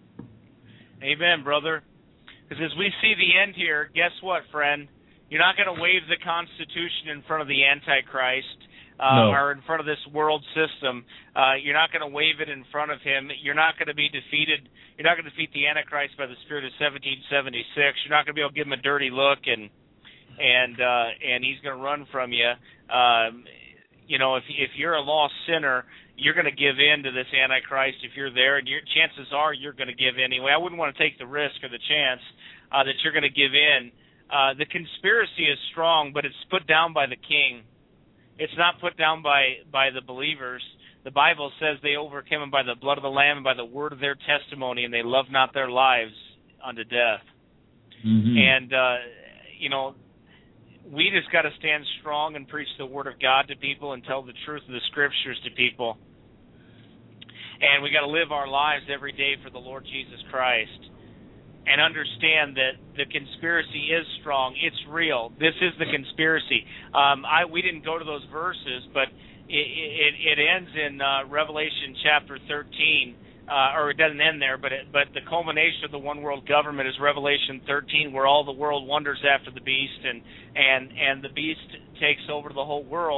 Amen, brother. Because as we see the end here, guess what, friend? You're not going to wave the Constitution in front of the Antichrist uh, no. or in front of this world system. Uh, you're not going to wave it in front of him. You're not going to be defeated. You're not going to defeat the Antichrist by the spirit of seventeen seventy-six. You're not going to be able to give him a dirty look and and uh, and he's going to run from you. Um, you know, if if you're a lost sinner, you're going to give in to this Antichrist if you're there, and your chances are you're going to give in anyway. I wouldn't want to take the risk or the chance uh, that you're going to give in. Uh, the conspiracy is strong, but it's put down by the king. It's not put down by, by the believers. The Bible says they overcame him by the blood of the Lamb and by the word of their testimony, and they loved not their lives unto death. Mm-hmm. And, uh, you know, we just got to stand strong and preach the word of God to people and tell the truth of the scriptures to people. And we got to live our lives every day for the Lord Jesus Christ. And understand that the conspiracy is strong. It's real. This is the conspiracy. Um, I we didn't go to those verses, but it it, it ends in uh, Revelation chapter thirteen, uh, or it doesn't end there, but it, but the culmination of the one world government is Revelation thirteen, where all the world wanders after the beast, and and and the beast takes over the whole world.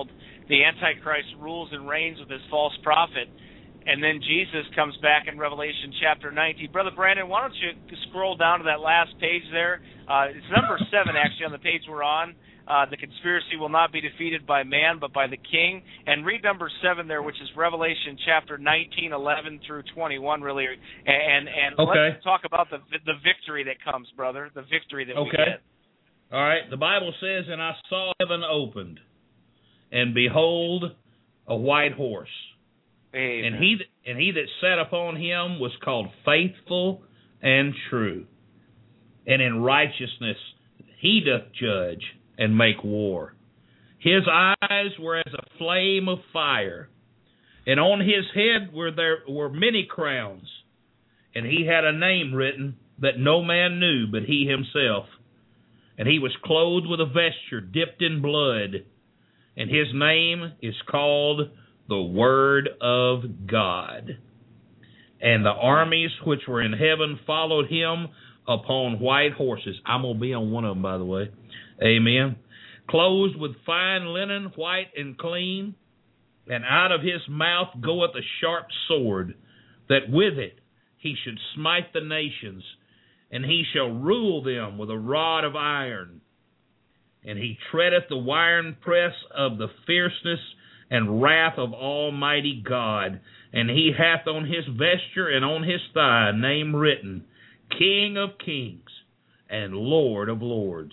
the Antichrist rules and reigns with his false prophet. And then Jesus comes back in Revelation chapter nineteen. Brother Brandon, why don't you scroll down to that last page there? Uh, it's number seven, actually, on the page we're on. Uh, the conspiracy will not be defeated by man, but by the king. And read number seven there, which is Revelation chapter nineteen, eleven through twenty-one, really. And and okay. let's talk about the the victory that comes, brother, the victory that okay. we get. All right. The Bible says, and I saw heaven opened, and behold, a white horse. Amen. And he and he that sat upon him was called Faithful and True. And in righteousness he doth judge and make war. His eyes were as a flame of fire, and on his head were there were many crowns. And he had a name written that no man knew but he himself. And he was clothed with a vesture dipped in blood, and his name is called the Word of God. And the armies which were in heaven followed him upon white horses. I'm going to be on one of them, by the way. Amen. Clothed with fine linen, white and clean. And out of his mouth goeth a sharp sword, that with it he should smite the nations, and he shall rule them with a rod of iron. And he treadeth the winepress of the fierceness and wrath of Almighty God. And he hath on his vesture and on his thigh a name written, King of Kings and Lord of Lords.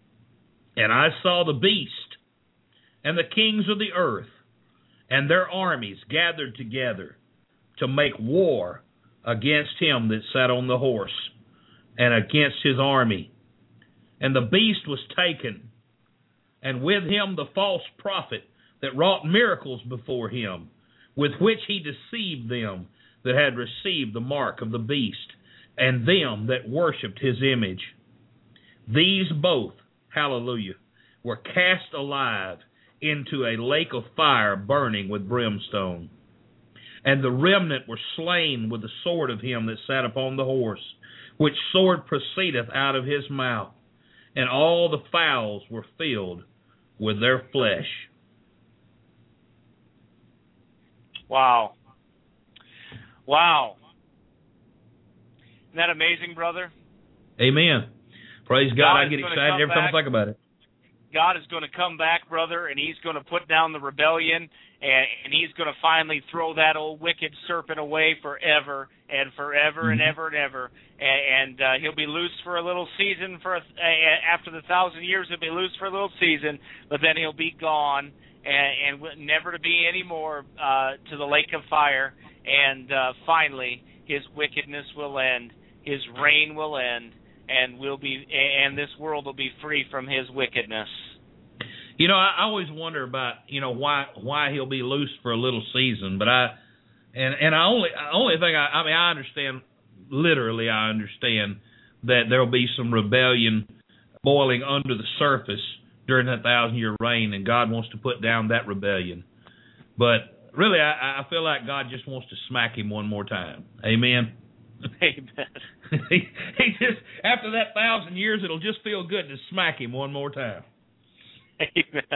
And I saw the beast and the kings of the earth and their armies gathered together to make war against him that sat on the horse and against his army. And the beast was taken, and with him the false prophet that wrought miracles before him, with which he deceived them that had received the mark of the beast, and them that worshipped his image. These both, hallelujah, were cast alive into a lake of fire burning with brimstone. And the remnant were slain with the sword of him that sat upon the horse, which sword proceedeth out of his mouth, and all the fowls were filled with their flesh. Wow. Wow. Isn't that amazing, brother? Amen. Praise God. God I get excited every time I think about it. God is going to come back, brother, and he's going to put down the rebellion, and, and he's going to finally throw that old wicked serpent away forever and forever mm-hmm. and ever and ever. And, and uh, he'll be loose for a little season. For a, uh, after the thousand years, he'll be loose for a little season, but then he'll be gone. And, and never to be any more uh, to the lake of fire. And uh, finally, his wickedness will end, his reign will end, and will be, and this world will be free from his wickedness. You know, I always wonder about, you know, why why he'll be loose for a little season. But I, and and I only only thing I, I mean I understand literally I understand that there will be some rebellion boiling under the surface during that thousand-year reign, and God wants to put down that rebellion. But really, I, I feel like God just wants to smack him one more time. Amen? Amen. he, he just after that thousand years, it'll just feel good to smack him one more time. Amen.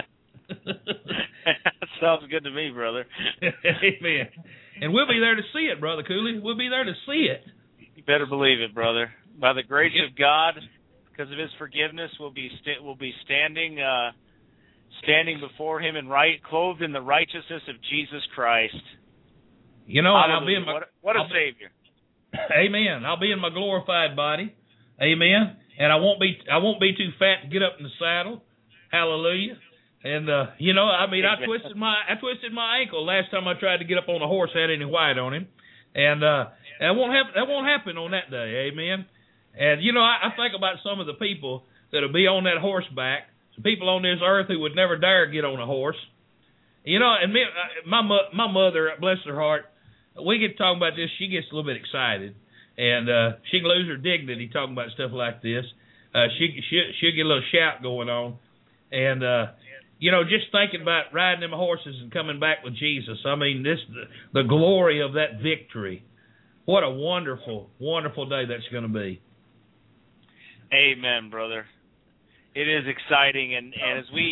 That sounds good to me, brother. Amen. And we'll be there to see it, Brother Cooley. We'll be there to see it. You better believe it, brother. By the grace yep. of God, because of his forgiveness, we'll be st- we'll be standing uh, standing before him in right, clothed in the righteousness of Jesus Christ. You know, I'll be in my, what a, what a I'll Savior. Be, amen. I'll be in my glorified body. Amen. And I won't be I won't be too fat to get up in the saddle. Hallelujah. And uh, you know, I mean, I twisted my I twisted my ankle last time I tried to get up on a horse that had any white on him, and uh, that won't happen. That won't happen on that day. Amen. And you know, I, I think about some of the people that'll be on that horseback. Some people on this earth who would never dare get on a horse. You know, and me, my my mother, bless her heart, we get talking about this. She gets a little bit excited, and uh, she can lose her dignity talking about stuff like this. Uh, she she she'll get a little shout going on, and. Uh, You know, just thinking about riding them horses and coming back with Jesus. I mean, this the, the glory of that victory. What a wonderful, wonderful day that's going to be. Amen, brother. It is exciting, and, and as we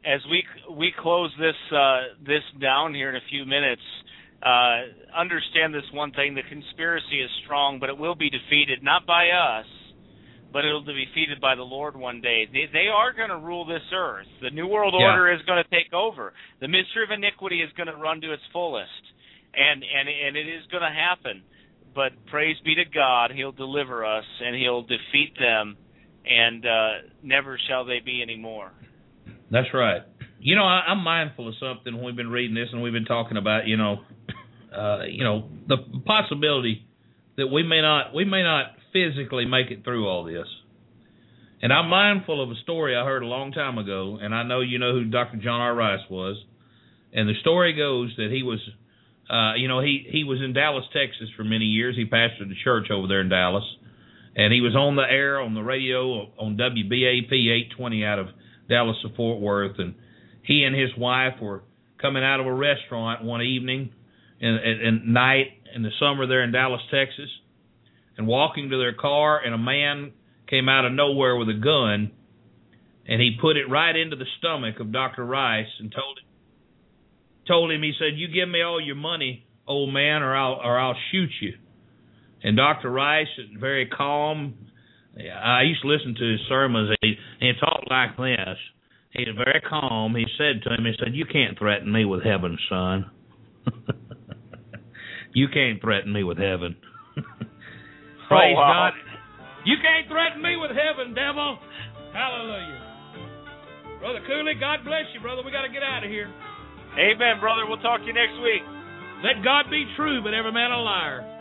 as we we close this uh, this down here in a few minutes, uh, understand this one thing: the conspiracy is strong, but it will be defeated not by us, but it'll be defeated by the Lord one day. They, they are going to rule this earth. The New World Order yeah. is going to take over. The mystery of iniquity is going to run to its fullest, and and and it is going to happen. But praise be to God, He'll deliver us, and He'll defeat them, and uh, never shall they be anymore. That's right. You know, I, I'm mindful of something when we've been reading this and we've been talking about, you know, uh, you know, the possibility that we may not we may not physically make it through all this. And I'm mindful of a story I heard a long time ago, and I know you know who Doctor John R. Rice was. And the story goes that he was, uh, you know, he, he was in Dallas, Texas for many years. He pastored a church over there in Dallas. And he was on the air, on the radio, on W B A P eight twenty out of Dallas to Fort Worth. And he and his wife were coming out of a restaurant one evening and at night in the summer there in Dallas, Texas, and walking to their car, and a man came out of nowhere with a gun, and he put it right into the stomach of Doctor Rice and told him, told him, he said, "You give me all your money, old man, or I'll or I'll shoot you." And Doctor Rice, very calm, I used to listen to his sermons, and he, and he talked like this. He was very calm. He said to him, he said, "You can't threaten me with heaven, son. You can't threaten me with heaven." Praise oh, wow. God. You can't threaten me with heaven, devil. Hallelujah. Brother Cooley, God bless you, brother. We got to get out of here. Amen, brother. We'll talk to you next week. Let God be true, but every man a liar.